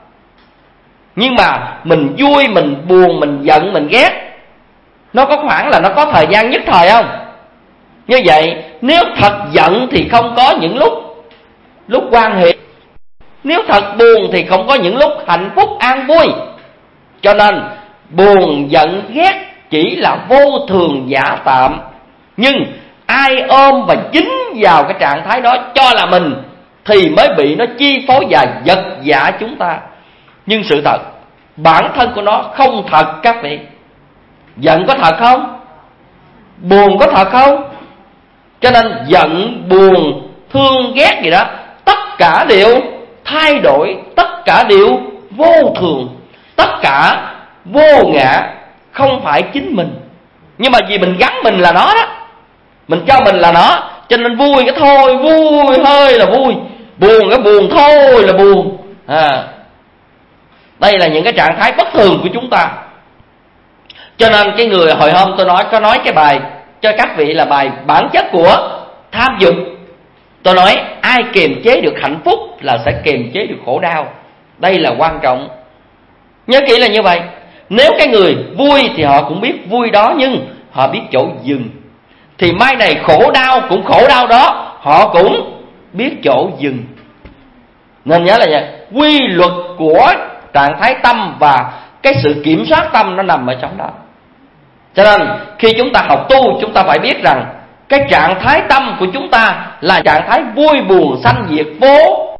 Nhưng mà mình vui, mình buồn, mình giận, mình ghét, nó có khoảng là nó có thời gian nhất thời không? Như vậy nếu thật giận thì không có những lúc lúc hoan hỷ, nếu thật buồn thì không có những lúc hạnh phúc an vui. Cho nên buồn giận ghét chỉ là vô thường giả tạm. Nhưng ai ôm và dính vào cái trạng thái đó cho là mình thì mới bị nó chi phối và giật giả chúng ta. Nhưng sự thật bản thân của nó không thật các vị. Giận có thật không? Buồn có thật không? Cho nên giận, buồn, thương, ghét gì đó, tất cả đều thay đổi, tất cả đều vô thường, tất cả vô ngã, không phải chính mình. Nhưng mà vì mình gắn mình là nó đó, mình cho mình là nó, cho nên vui cái thôi, vui hơi là vui, buồn cái buồn thôi là buồn. à, Đây là những cái trạng thái bất thường của chúng ta. Cho nên cái người hồi hôm tôi nói có nói cái bài cho các vị là bài bản chất của tham dục. Tôi nói ai kiềm chế được hạnh phúc là sẽ kiềm chế được khổ đau. Đây là quan trọng. Nhớ kỹ là như vậy. Nếu cái người vui thì họ cũng biết vui đó, nhưng họ biết chỗ dừng. Thì mai này khổ đau cũng khổ đau đó, họ cũng biết chỗ dừng. Nên nhớ là vậy. Quy luật của trạng thái tâm và cái sự kiểm soát tâm nó nằm ở trong đó. Cho nên khi chúng ta học tu, chúng ta phải biết rằng cái trạng thái tâm của chúng ta là trạng thái vui buồn sanh diệt vô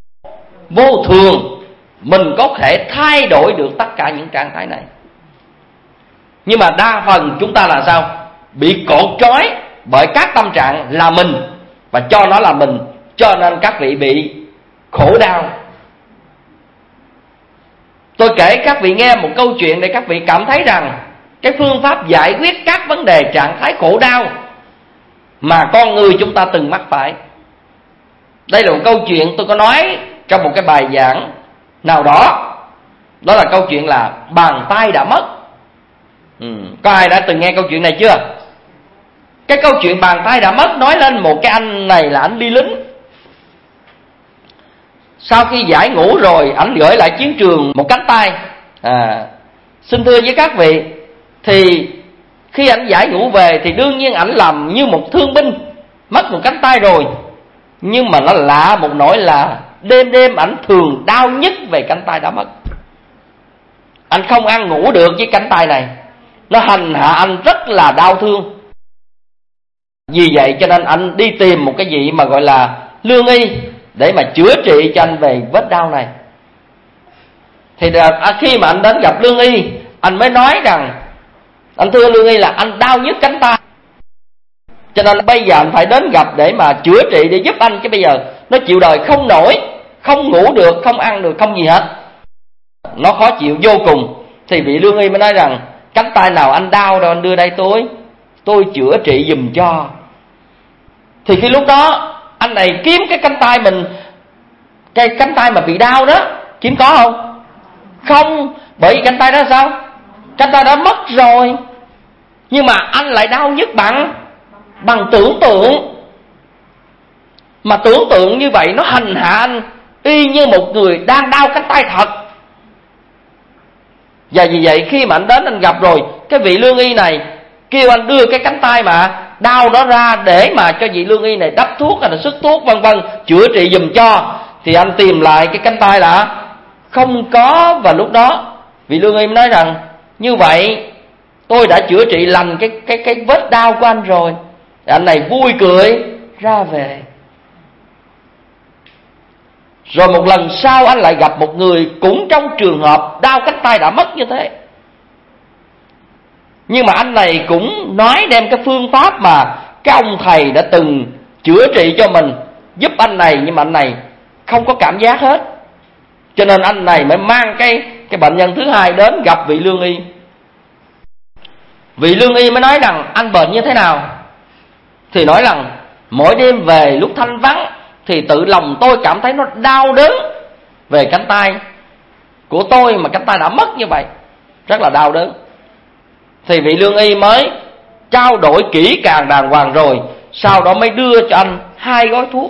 vô thường. Mình có thể thay đổi được tất cả những trạng thái này. Nhưng mà đa phần chúng ta là sao? Bị cột trói bởi các tâm trạng là mình, và cho nó là mình, cho nên các vị bị khổ đau. Tôi kể các vị nghe một câu chuyện để các vị cảm thấy rằng cái phương pháp giải quyết các vấn đề trạng thái khổ đau mà con người chúng ta từng mắc phải. Đây là một câu chuyện tôi có nói trong một cái bài giảng nào đó. Đó là câu chuyện là bàn tay đã mất. ừ. Có ai đã từng nghe câu chuyện này chưa? Cái câu chuyện bàn tay đã mất nói lên một cái anh này là anh đi lính. Sau khi giải ngũ rồi, ảnh gửi lại chiến trường một cánh tay. à, Xin thưa với các vị, thì khi ảnh giải ngũ về thì đương nhiên ảnh làm như một thương binh, mất một cánh tay rồi. Nhưng mà nó lạ một nỗi là đêm đêm ảnh thường đau nhức về cánh tay đã mất. Anh không ăn ngủ được với cánh tay này, nó hành hạ anh rất là đau thương. Vì vậy cho nên anh đi tìm một cái gì mà gọi là lương y để mà chữa trị cho anh về vết đau này. Thì khi mà anh đến gặp lương y, anh mới nói rằng anh thưa lương y là anh đau nhức cánh tay, cho nên bây giờ anh phải đến gặp để mà chữa trị, để giúp anh. Chứ bây giờ nó chịu đời không nổi, không ngủ được, không ăn được, không gì hết, nó khó chịu vô cùng. Thì vị lương y mới nói rằng cánh tay nào anh đau đâu anh đưa đây tôi Tôi chữa trị giùm cho. Thì khi lúc đó anh này kiếm cái cánh tay mình, cái cánh tay mà bị đau đó, kiếm có không? Không. Bởi vì cánh tay đó sao? Cánh tay đã mất rồi. Nhưng mà anh lại đau nhức bằng Bằng tưởng tượng. Mà tưởng tượng như vậy nó hành hạ anh y như một người đang đau cánh tay thật. Và vì vậy khi mà anh đến anh gặp rồi, cái vị lương y này kêu anh đưa cái cánh tay mà đau đó ra để mà cho vị lương y này đắp thuốc hay là sức thuốc vân vân, chữa trị giùm cho. Thì anh tìm lại cái cánh tay là không có. Và lúc đó vị lương y mới nói rằng như vậy tôi đã chữa trị lành cái cái cái vết đau của anh rồi. Thì anh này vui cười ra về. Rồi một lần sau anh lại gặp một người cũng trong trường hợp đau cánh tay đã mất như thế. Nhưng mà anh này cũng nói đem cái phương pháp mà cái ông thầy đã từng chữa trị cho mình, giúp anh này. Nhưng mà anh này không có cảm giác hết. Cho nên anh này mới mang cái cái bệnh nhân thứ hai đến gặp vị lương y. Vị lương y mới nói rằng anh bệnh như thế nào? Thì nói rằng mỗi đêm về lúc thanh vắng thì tự lòng tôi cảm thấy nó đau đớn về cánh tay của tôi, mà cánh tay đã mất như vậy, rất là đau đớn. Thì vị lương y mới trao đổi kỹ càng đàng hoàng rồi, sau đó mới đưa cho anh hai gói thuốc,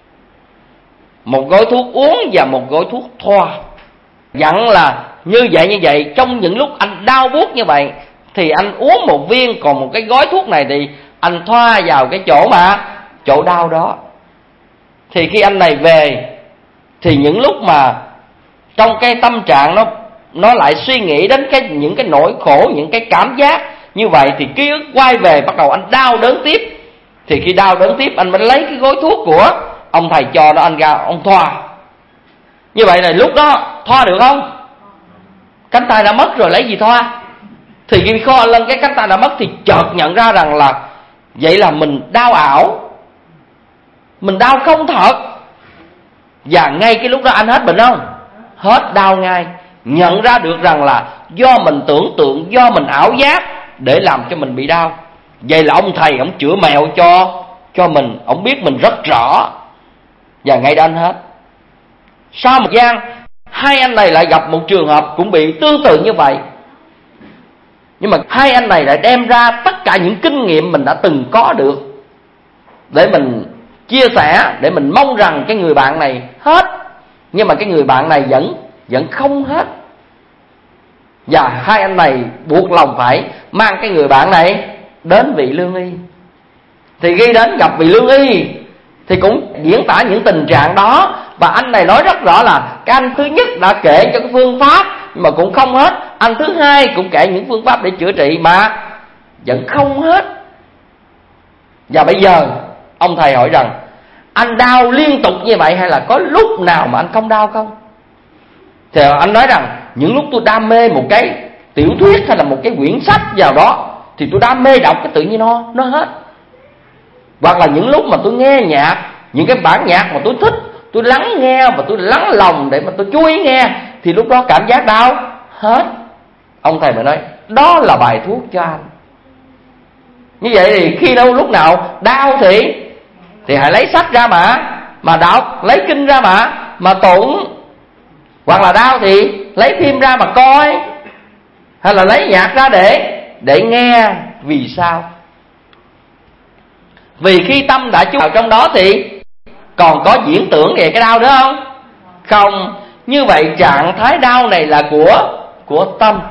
một gói thuốc uống và một gói thuốc thoa. Dặn là như vậy như vậy, trong những lúc anh đau buốt như vậy thì anh uống một viên, còn một cái gói thuốc này thì anh thoa vào cái chỗ mà chỗ đau đó. Thì khi anh này về thì những lúc mà trong cái tâm trạng nó nó lại suy nghĩ đến cái những cái nỗi khổ, những cái cảm giác như vậy, thì ký ức quay về, bắt đầu anh đau đớn tiếp. Thì khi đau đớn tiếp, anh mới lấy cái gói thuốc của ông thầy cho đó, anh ra ông thoa. Như vậy này, lúc đó thoa được không? Cánh tay đã mất rồi, lấy gì thoa? Thì khi kho lên cái cánh tay đã mất thì chợt nhận ra rằng là vậy là mình đau ảo, mình đau không thật. Và ngay cái lúc đó anh hết bệnh không? Hết đau ngay. Nhận ra được rằng là do mình tưởng tượng, do mình ảo giác để làm cho mình bị đau. Vậy là ông thầy ông chữa mẹo cho cho mình, ông biết mình rất rõ. Và ngay đó anh hết. Sau một gian, hai anh này lại gặp một trường hợp cũng bị tương tự như vậy. Nhưng mà hai anh này lại đem ra tất cả những kinh nghiệm mình đã từng có được để mình chia sẻ, để mình mong rằng cái người bạn này hết. Nhưng mà cái người bạn này vẫn vẫn không hết. Và hai anh này buộc lòng phải mang cái người bạn này đến vị lương y. Thì khi đến gặp vị lương y thì cũng diễn tả những tình trạng đó. Và anh này nói rất rõ là cái anh thứ nhất đã kể cho cái phương pháp nhưng mà cũng không hết. Anh thứ hai cũng kể những phương pháp để chữa trị mà vẫn không hết. Và bây giờ ông thầy hỏi rằng anh đau liên tục như vậy hay là có lúc nào mà anh không đau không? Thì anh nói rằng những lúc tôi đam mê một cái tiểu thuyết hay là một cái quyển sách vào đó thì tôi đam mê đọc, cái tự nhiên nó nó hết. Hoặc là những lúc mà tôi nghe nhạc, những cái bản nhạc mà tôi thích, tôi lắng nghe và tôi lắng lòng để mà tôi chú ý nghe, thì lúc đó cảm giác đau hết. Ông thầy mới nói đó là bài thuốc cho anh. Như vậy thì khi đâu lúc nào đau thì thì hãy lấy sách ra mà mà đọc, lấy kinh ra mà mà tụng. Hoặc là đau thì lấy phim ra mà coi, hay là lấy nhạc ra để để nghe. Vì sao? Vì khi tâm đã chú vào trong đó thì còn có diễn tưởng về cái đau nữa không? Không. Như vậy trạng thái đau này là của của tâm.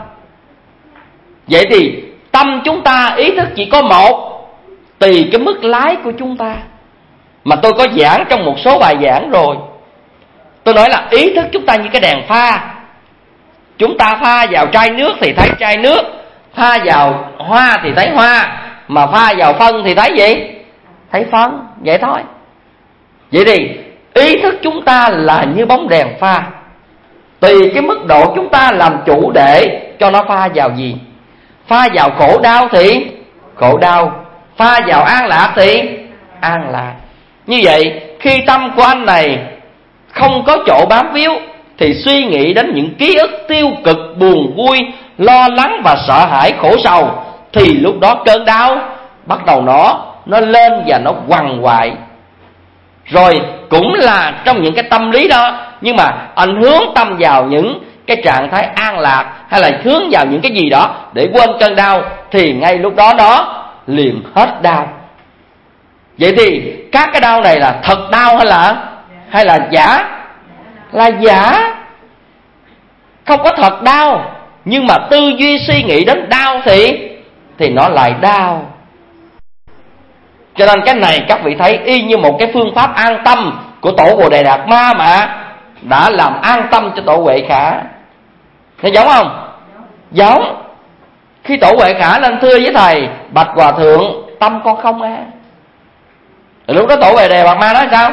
Vậy thì tâm chúng ta ý thức chỉ có một, tùy cái mức lái của chúng ta. Mà tôi có giảng trong một số bài giảng rồi. Tôi nói là ý thức chúng ta như cái đèn pha. Chúng ta pha vào chai nước thì thấy chai nước, pha vào hoa thì thấy hoa, mà pha vào phân thì thấy gì? Thấy phân. Vậy thôi. Vậy thì ý thức chúng ta là như bóng đèn pha, tùy cái mức độ chúng ta làm chủ để cho nó pha vào gì. Pha vào khổ đau thì khổ đau, pha vào an lạc thì an lạc. Như vậy khi tâm của anh này không có chỗ bám víu thì suy nghĩ đến những ký ức tiêu cực, buồn vui, lo lắng và sợ hãi, khổ sầu, thì lúc đó cơn đau bắt đầu nó nó lên và nó quằn quại. Rồi cũng là trong những cái tâm lý đó, nhưng mà anh hướng tâm vào những cái trạng thái an lạc, hay là hướng vào những cái gì đó để quên cơn đau, thì ngay lúc đó nó liền hết đau. Vậy thì các cái đau này là thật đau hay là hay là giả? Là giả. Không có thật đau, nhưng mà tư duy suy nghĩ đến đau thì thì nó lại đau. Cho nên cái này các vị thấy y như một cái phương pháp an tâm của tổ Bồ Đề Đạt Ma mà đã làm an tâm cho tổ Huệ Khả. Thấy giống không? Giống. Khi tổ Huệ Khả lên thưa với thầy: bạch hòa thượng, tâm con không an. Rồi lúc đó tổ Bồ Đề Đạt Ma nói sao?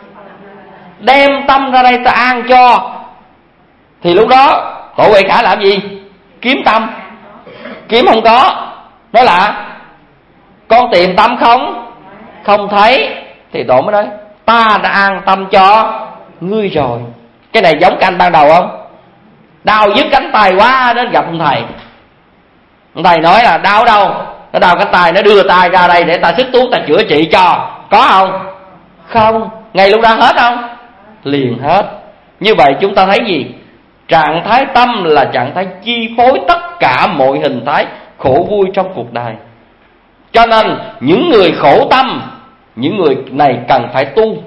Đem tâm ra đây ta an cho. Thì lúc đó tổ Huệ Khả làm gì? Kiếm tâm. Kiếm không có. Nói là con tìm tâm không? Không thấy. Thì tổ mới nói ta đã an tâm cho ngươi rồi. Cái này giống cái anh ban đầu không? Đau nhức cánh tay quá đến gặp ông thầy. Ông thầy nói là đau đâu? Nó đau cánh tay, nó đưa tay ra đây để ta sức thuốc ta chữa trị cho. Có không? Không. Ngay lúc đó hết không? Liền hết. Như vậy chúng ta thấy gì? Trạng thái tâm là trạng thái chi phối tất cả mọi hình thái khổ vui trong cuộc đời. Cho nên những người khổ tâm, những người này cần phải tu.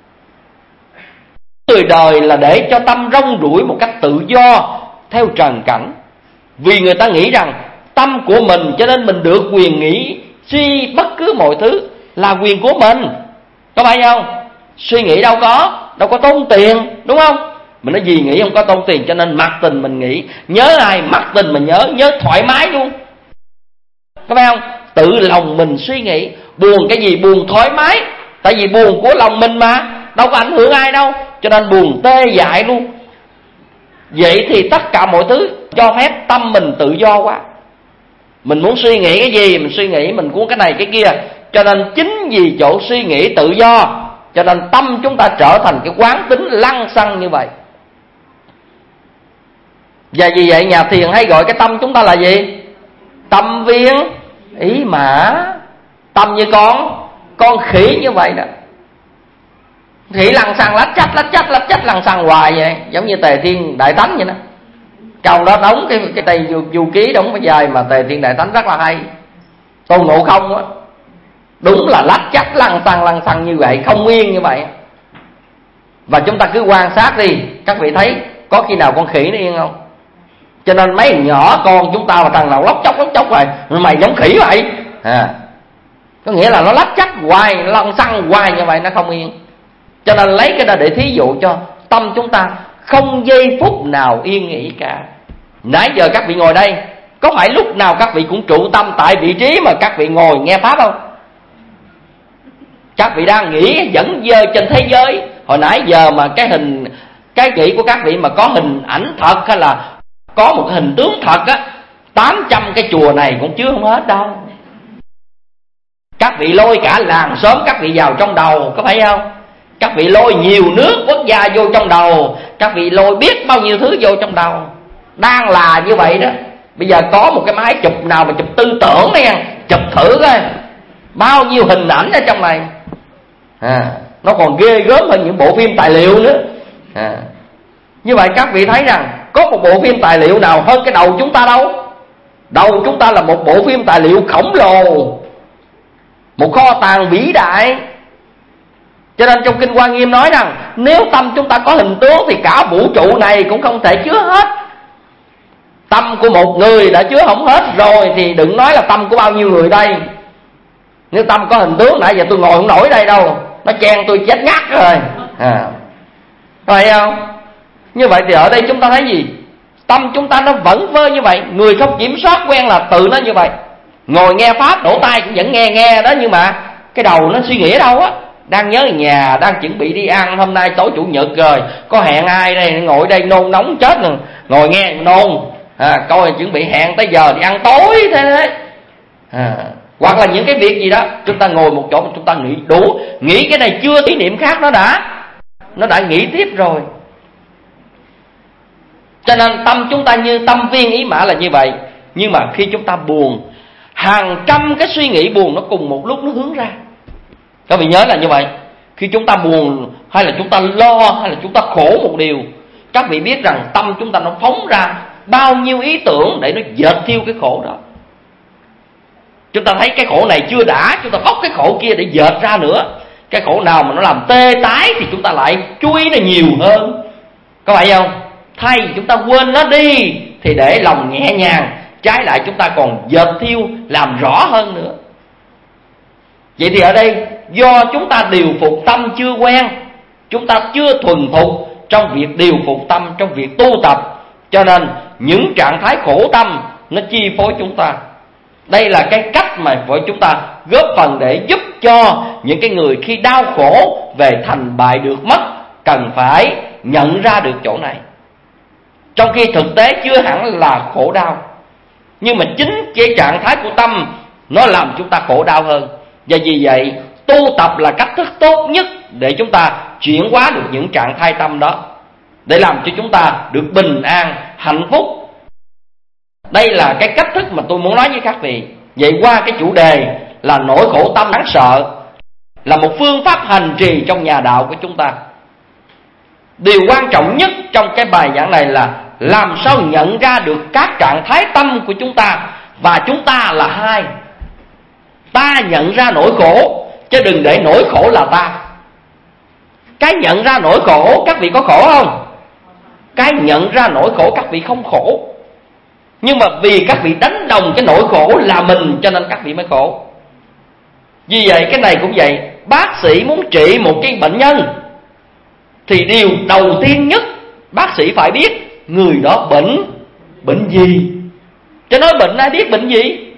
Người đời là để cho tâm rong ruổi một cách tự do theo trần cảnh. Vì người ta nghĩ rằng tâm của mình, cho nên mình được quyền nghĩ suy bất cứ mọi thứ là quyền của mình. Có phải không? Suy nghĩ đâu có, đâu có tốn tiền, đúng không? Mình nói gì nghĩ không có tốn tiền, cho nên mặc tình mình nghĩ. Nhớ ai mặc tình mình nhớ, nhớ thoải mái luôn. Có phải không? Tự lòng mình suy nghĩ. Buồn cái gì buồn thoải mái, tại vì buồn của lòng mình mà, đâu có ảnh hưởng ai đâu, cho nên buồn tê dại luôn. Vậy thì tất cả mọi thứ cho phép tâm mình tự do quá. Mình muốn suy nghĩ cái gì mình suy nghĩ, mình muốn cái này cái kia. Cho nên chính vì chỗ suy nghĩ tự do, cho nên tâm chúng ta trở thành cái quán tính lăng xăng như vậy. Và vì vậy nhà thiền hay gọi cái tâm chúng ta là gì? Tâm viên ý mã. Tâm như con Con khỉ như vậy đó. Khỉ lăng xăng lách chách lách chách lách chách lăng xăng hoài vậy. Giống như Tề Thiên Đại Thánh vậy đó. Câu đó đóng cái cái tay du, du ký đóng cái dài mà Tề Thiên Đại Thánh rất là hay. Tôn Ngộ Không á, đúng là lách chách lăng xăng lăng xăng như vậy, không yên như vậy. Và chúng ta cứ quan sát đi, các vị thấy có khi nào con khỉ nó yên không? Cho nên mấy nhỏ con chúng ta mà thằng nào lóc chóc lóc chóc rồi, mày giống khỉ vậy à. Có nghĩa là nó lách chách hoài, nó lăng xăng hoài như vậy, nó không yên. Cho nên lấy cái đó để thí dụ cho tâm chúng ta không giây phút nào yên nghỉ cả. Nãy giờ các vị ngồi đây, có phải lúc nào các vị cũng trụ tâm tại vị trí mà các vị ngồi nghe pháp không? Các vị đang nghĩ dẫn dơ trên thế giới. Hồi nãy giờ mà cái hình, cái nghĩ của các vị mà có hình ảnh thật hay là có một hình tướng thật á, tám trăm cái chùa này cũng chứa không hết đâu. Các vị lôi cả làng xóm các vị vào trong đầu, có phải không? Các vị lôi nhiều nước quốc gia vô trong đầu, các vị lôi biết bao nhiêu thứ vô trong đầu. Đang là như vậy đó. Bây giờ có một cái máy chụp nào mà chụp tư tưởng nha, chụp thử coi bao nhiêu hình ảnh ở trong này à, nó còn ghê gớm hơn những bộ phim tài liệu nữa à. Như vậy các vị thấy rằng có một bộ phim tài liệu nào hơn cái đầu chúng ta đâu. Đầu chúng ta là một bộ phim tài liệu khổng lồ, một kho tàng vĩ đại. Cho nên trong Kinh Hoa Nghiêm nói rằng nếu tâm chúng ta có hình tướng thì cả vũ trụ này cũng không thể chứa hết. Tâm của một người đã chứa không hết rồi thì đừng nói là tâm của bao nhiêu người đây. Nếu tâm có hình tướng, nãy giờ tôi ngồi không nổi đây đâu, nó chen tôi chết ngắt rồi à. Phải không? Như vậy thì ở đây chúng ta thấy gì? Tâm chúng ta nó vẫn vơ như vậy. Người không kiểm soát quen là tự nó như vậy. Ngồi nghe pháp đổ tai cũng vẫn nghe nghe đó, nhưng mà cái đầu nó suy nghĩ ở đâu á. Đang nhớ nhà, đang chuẩn bị đi ăn, hôm nay tối chủ nhật rồi, có hẹn ai đây, ngồi đây nôn nóng chết rồi, ngồi nghe nôn à, coi chuẩn bị hẹn tới giờ đi ăn tối thế đấy à. Hoặc là những cái việc gì đó, chúng ta ngồi một chỗ mà chúng ta nghĩ đủ, nghĩ cái này chưa ý niệm khác nó đã Nó đã nghĩ tiếp rồi. Cho nên tâm chúng ta như tâm viên ý mã là như vậy. Nhưng mà khi chúng ta buồn, hàng trăm cái suy nghĩ buồn nó cùng một lúc nó hướng ra. Các vị nhớ là như vậy. Khi chúng ta buồn hay là chúng ta lo hay là chúng ta khổ một điều, các vị biết rằng tâm chúng ta nó phóng ra bao nhiêu ý tưởng để nó dệt thiêu cái khổ đó. Chúng ta thấy cái khổ này chưa đã, chúng ta bóc cái khổ kia để dệt ra nữa. Cái khổ nào mà nó làm tê tái thì chúng ta lại chui nó nhiều hơn. Có phải không? Thay chúng ta quên nó đi thì để lòng nhẹ nhàng, trái lại chúng ta còn dệt thiêu làm rõ hơn nữa. Vậy thì ở đây do chúng ta điều phục tâm chưa quen, chúng ta chưa thuần thục trong việc điều phục tâm, trong việc tu tập, cho nên những trạng thái khổ tâm nó chi phối chúng ta. Đây là cái cách mà với chúng ta góp phần để giúp cho những cái người khi đau khổ về thành bại được mất cần phải nhận ra được chỗ này. Trong khi thực tế chưa hẳn là khổ đau, nhưng mà chính cái trạng thái của tâm nó làm chúng ta khổ đau hơn. Và vì vậy tu tập là cách thức tốt nhất để chúng ta chuyển hóa được những trạng thái tâm đó, để làm cho chúng ta được bình an, hạnh phúc. Đây là cái cách thức mà tôi muốn nói với các vị. Vậy qua cái chủ đề là nỗi khổ tâm đáng sợ, là một phương pháp hành trì trong nhà đạo của chúng ta. Điều quan trọng nhất trong cái bài giảng này là làm sao nhận ra được các trạng thái tâm của chúng ta. Và chúng ta là hai. Ta nhận ra nỗi khổ, chứ đừng để nỗi khổ là ta. Cái nhận ra nỗi khổ, các vị có khổ không? Cái nhận ra nỗi khổ các vị không khổ. Nhưng mà vì các vị đánh đồng cái nỗi khổ là mình, cho nên các vị mới khổ. Vì vậy cái này cũng vậy. Bác sĩ muốn trị một cái bệnh nhân thì điều đầu tiên nhất bác sĩ phải biết người đó bệnh bệnh gì. Cho nói bệnh ai biết bệnh gì?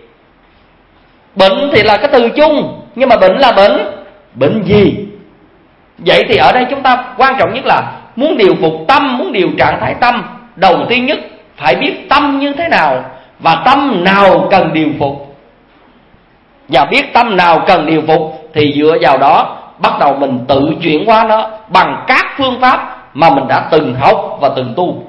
Bệnh thì là cái từ chung, nhưng mà bệnh là bệnh bệnh gì? Vậy thì ở đây chúng ta quan trọng nhất là muốn điều phục tâm, muốn điều trạng thái tâm, đầu tiên nhất phải biết tâm như thế nào và tâm nào cần điều phục. Và biết tâm nào cần điều phục thì dựa vào đó bắt đầu mình tự chuyển hóa nó bằng các phương pháp mà mình đã từng học và từng tu.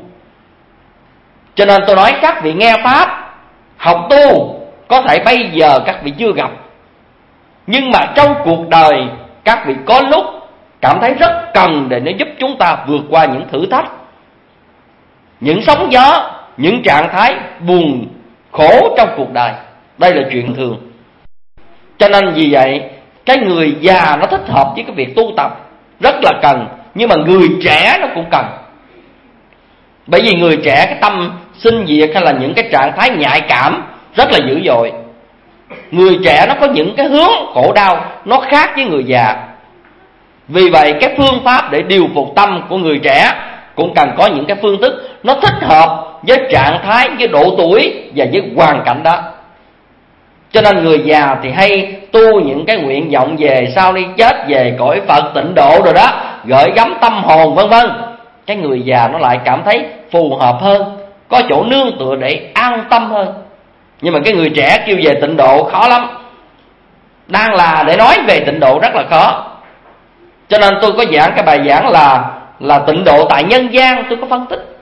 Cho nên tôi nói các vị nghe pháp, học tu, có thể bây giờ các vị chưa gặp, nhưng mà trong cuộc đời các vị có lúc cảm thấy rất cần để nó giúp chúng ta vượt qua những thử thách, những sóng gió, những trạng thái buồn khổ trong cuộc đời. Đây là chuyện thường. Cho nên vì vậy cái người già nó thích hợp với cái việc tu tập rất là cần, nhưng mà người trẻ nó cũng cần. Bởi vì người trẻ cái tâm sinh diệt hay là những cái trạng thái nhạy cảm rất là dữ dội. Người trẻ nó có những cái hướng khổ đau nó khác với người già. Vì vậy cái phương pháp để điều phục tâm của người trẻ cũng cần có những cái phương thức nó thích hợp với trạng thái, với độ tuổi và với hoàn cảnh đó. Cho nên người già thì hay tu những cái nguyện vọng về sau đi chết về cõi Phật tịnh độ rồi đó, gợi gắm tâm hồn vân vân. Cái người già nó lại cảm thấy phù hợp hơn, có chỗ nương tựa để an tâm hơn. Nhưng mà cái người trẻ kêu về tịnh độ khó lắm. Đang là để nói về tịnh độ rất là khó. Cho nên tôi có giảng cái bài giảng là là tịnh độ tại nhân gian, tôi có phân tích.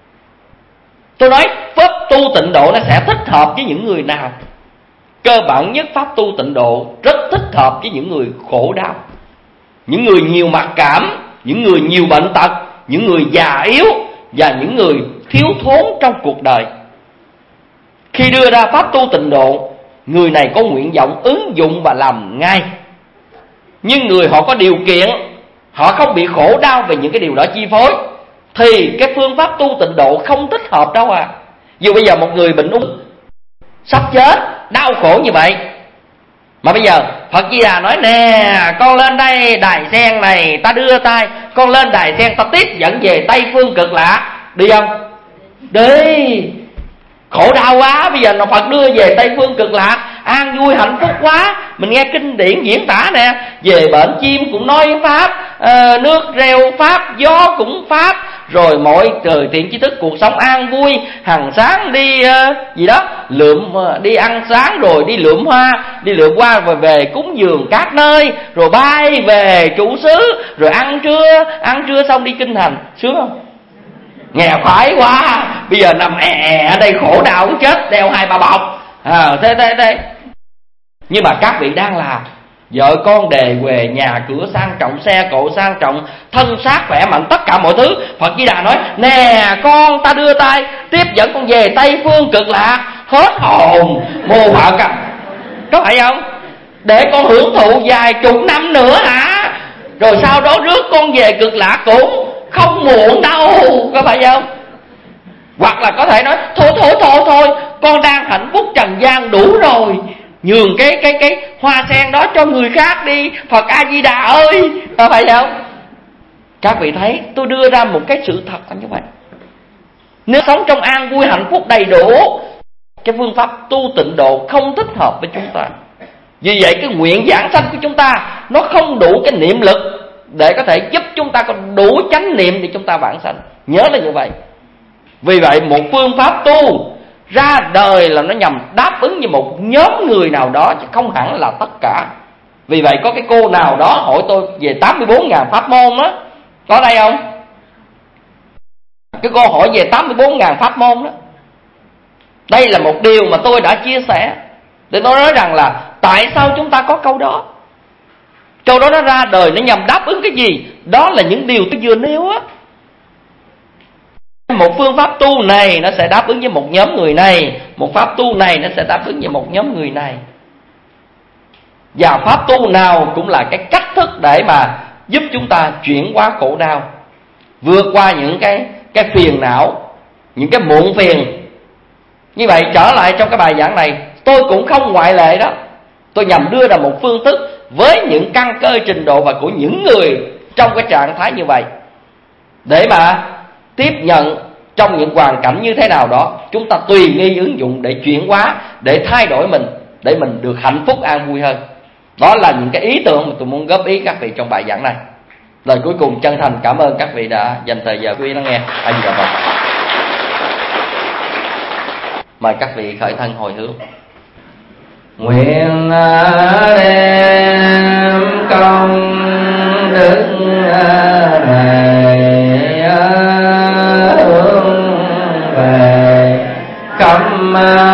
Tôi nói pháp tu tịnh độ nó sẽ thích hợp với những người nào. Cơ bản nhất pháp tu tịnh độ rất thích hợp với những người khổ đau, những người nhiều mặc cảm, những người nhiều bệnh tật, những người già yếu và những người thiếu thốn trong cuộc đời. Khi đưa ra pháp tu tịnh độ, người này có nguyện vọng ứng dụng và làm ngay. Nhưng người họ có điều kiện, họ không bị khổ đau về những cái điều đó chi phối, thì cái phương pháp tu tịnh độ không thích hợp đâu à. Dù bây giờ một người bệnh ung sắp chết, đau khổ như vậy, mà bây giờ Phật Di Đà nói nè, con lên đây đài sen này, ta đưa tay, con lên đài sen ta tiếp dẫn về Tây Phương Cực Lạc, đi không? Đi. Khổ đau quá, bây giờ nó Phật đưa về Tây Phương Cực Lạc, an vui hạnh phúc quá. Mình nghe kinh điển diễn tả nè, về bệnh chim cũng nói pháp, uh, nước reo pháp, gió cũng pháp, rồi mọi trời thiện tri thức cuộc sống an vui, hàng sáng đi uh, gì đó lượm, uh, đi ăn sáng rồi đi lượm hoa, đi lượm hoa rồi về cúng dường các nơi, rồi bay về trụ xứ, rồi ăn trưa, ăn trưa xong đi kinh thành. Sướng không? Nghe khoái quá. Bây giờ nằm è è ở đây khổ đau cũng chết, đeo hai ba bọc à, thế thế thế. Nhưng mà các vị đang làm, vợ con đề về, nhà cửa sang trọng, xe cộ sang trọng, thân xác khỏe mạnh, tất cả mọi thứ. Phật Di Đà nói nè con, ta đưa tay tiếp dẫn con về Tây Phương Cực Lạc. Hết hồn mô Phật à. Có phải không? Để con hưởng thụ vài chục năm nữa hả? Rồi sau đó rước con về Cực Lạc cũng không muộn đâu, có phải không? Hoặc là có thể nói thôi thôi thôi thôi, con đang hạnh phúc trần gian đủ rồi, nhường cái cái cái hoa sen đó cho người khác đi, Phật A Di Đà ơi, có phải không? Các vị thấy tôi đưa ra một cái sự thật là như vậy. Nếu sống trong an vui hạnh phúc đầy đủ, cái phương pháp tu tịnh độ không thích hợp với chúng ta. Vì vậy cái nguyện giảng sanh của chúng ta nó không đủ cái niệm lực để có thể giúp chúng ta có đủ chánh niệm để chúng ta vãng sanh. Nhớ là như vậy. Vì vậy một phương pháp tu ra đời là nó nhằm đáp ứng với một nhóm người nào đó, chứ không hẳn là tất cả. Vì vậy có cái cô nào đó hỏi tôi về tám mươi bốn ngàn pháp môn đó, có đây không? Cái cô hỏi về tám mươi bốn ngàn pháp môn đó. Đây là một điều mà tôi đã chia sẻ để tôi nói rằng là tại sao chúng ta có câu đó. Câu đó nó ra đời nó nhằm đáp ứng cái gì? Đó là những điều tôi vừa nêu á. Một phương pháp tu này nó sẽ đáp ứng với một nhóm người này, một pháp tu này nó sẽ đáp ứng với một nhóm người này. Và pháp tu nào cũng là cái cách thức để mà giúp chúng ta chuyển hóa khổ đau, vượt qua những cái cái phiền não, những cái muộn phiền. Như vậy trở lại trong cái bài giảng này, tôi cũng không ngoại lệ đó. Tôi nhằm đưa ra một phương thức với những căn cơ trình độ và của những người trong cái trạng thái như vậy, để mà tiếp nhận trong những hoàn cảnh như thế nào đó, chúng ta tùy nghi ứng dụng để chuyển hóa, để thay đổi mình, để mình được hạnh phúc an vui hơn. Đó là những cái ý tưởng mà tôi muốn góp ý các vị trong bài giảng này. Lời cuối cùng chân thành cảm ơn các vị đã dành thời giờ quý lắng nghe. Anh chào Phật. Mời các vị khởi thân hồi hướng. Nguyện đem công đức này hướng về khắp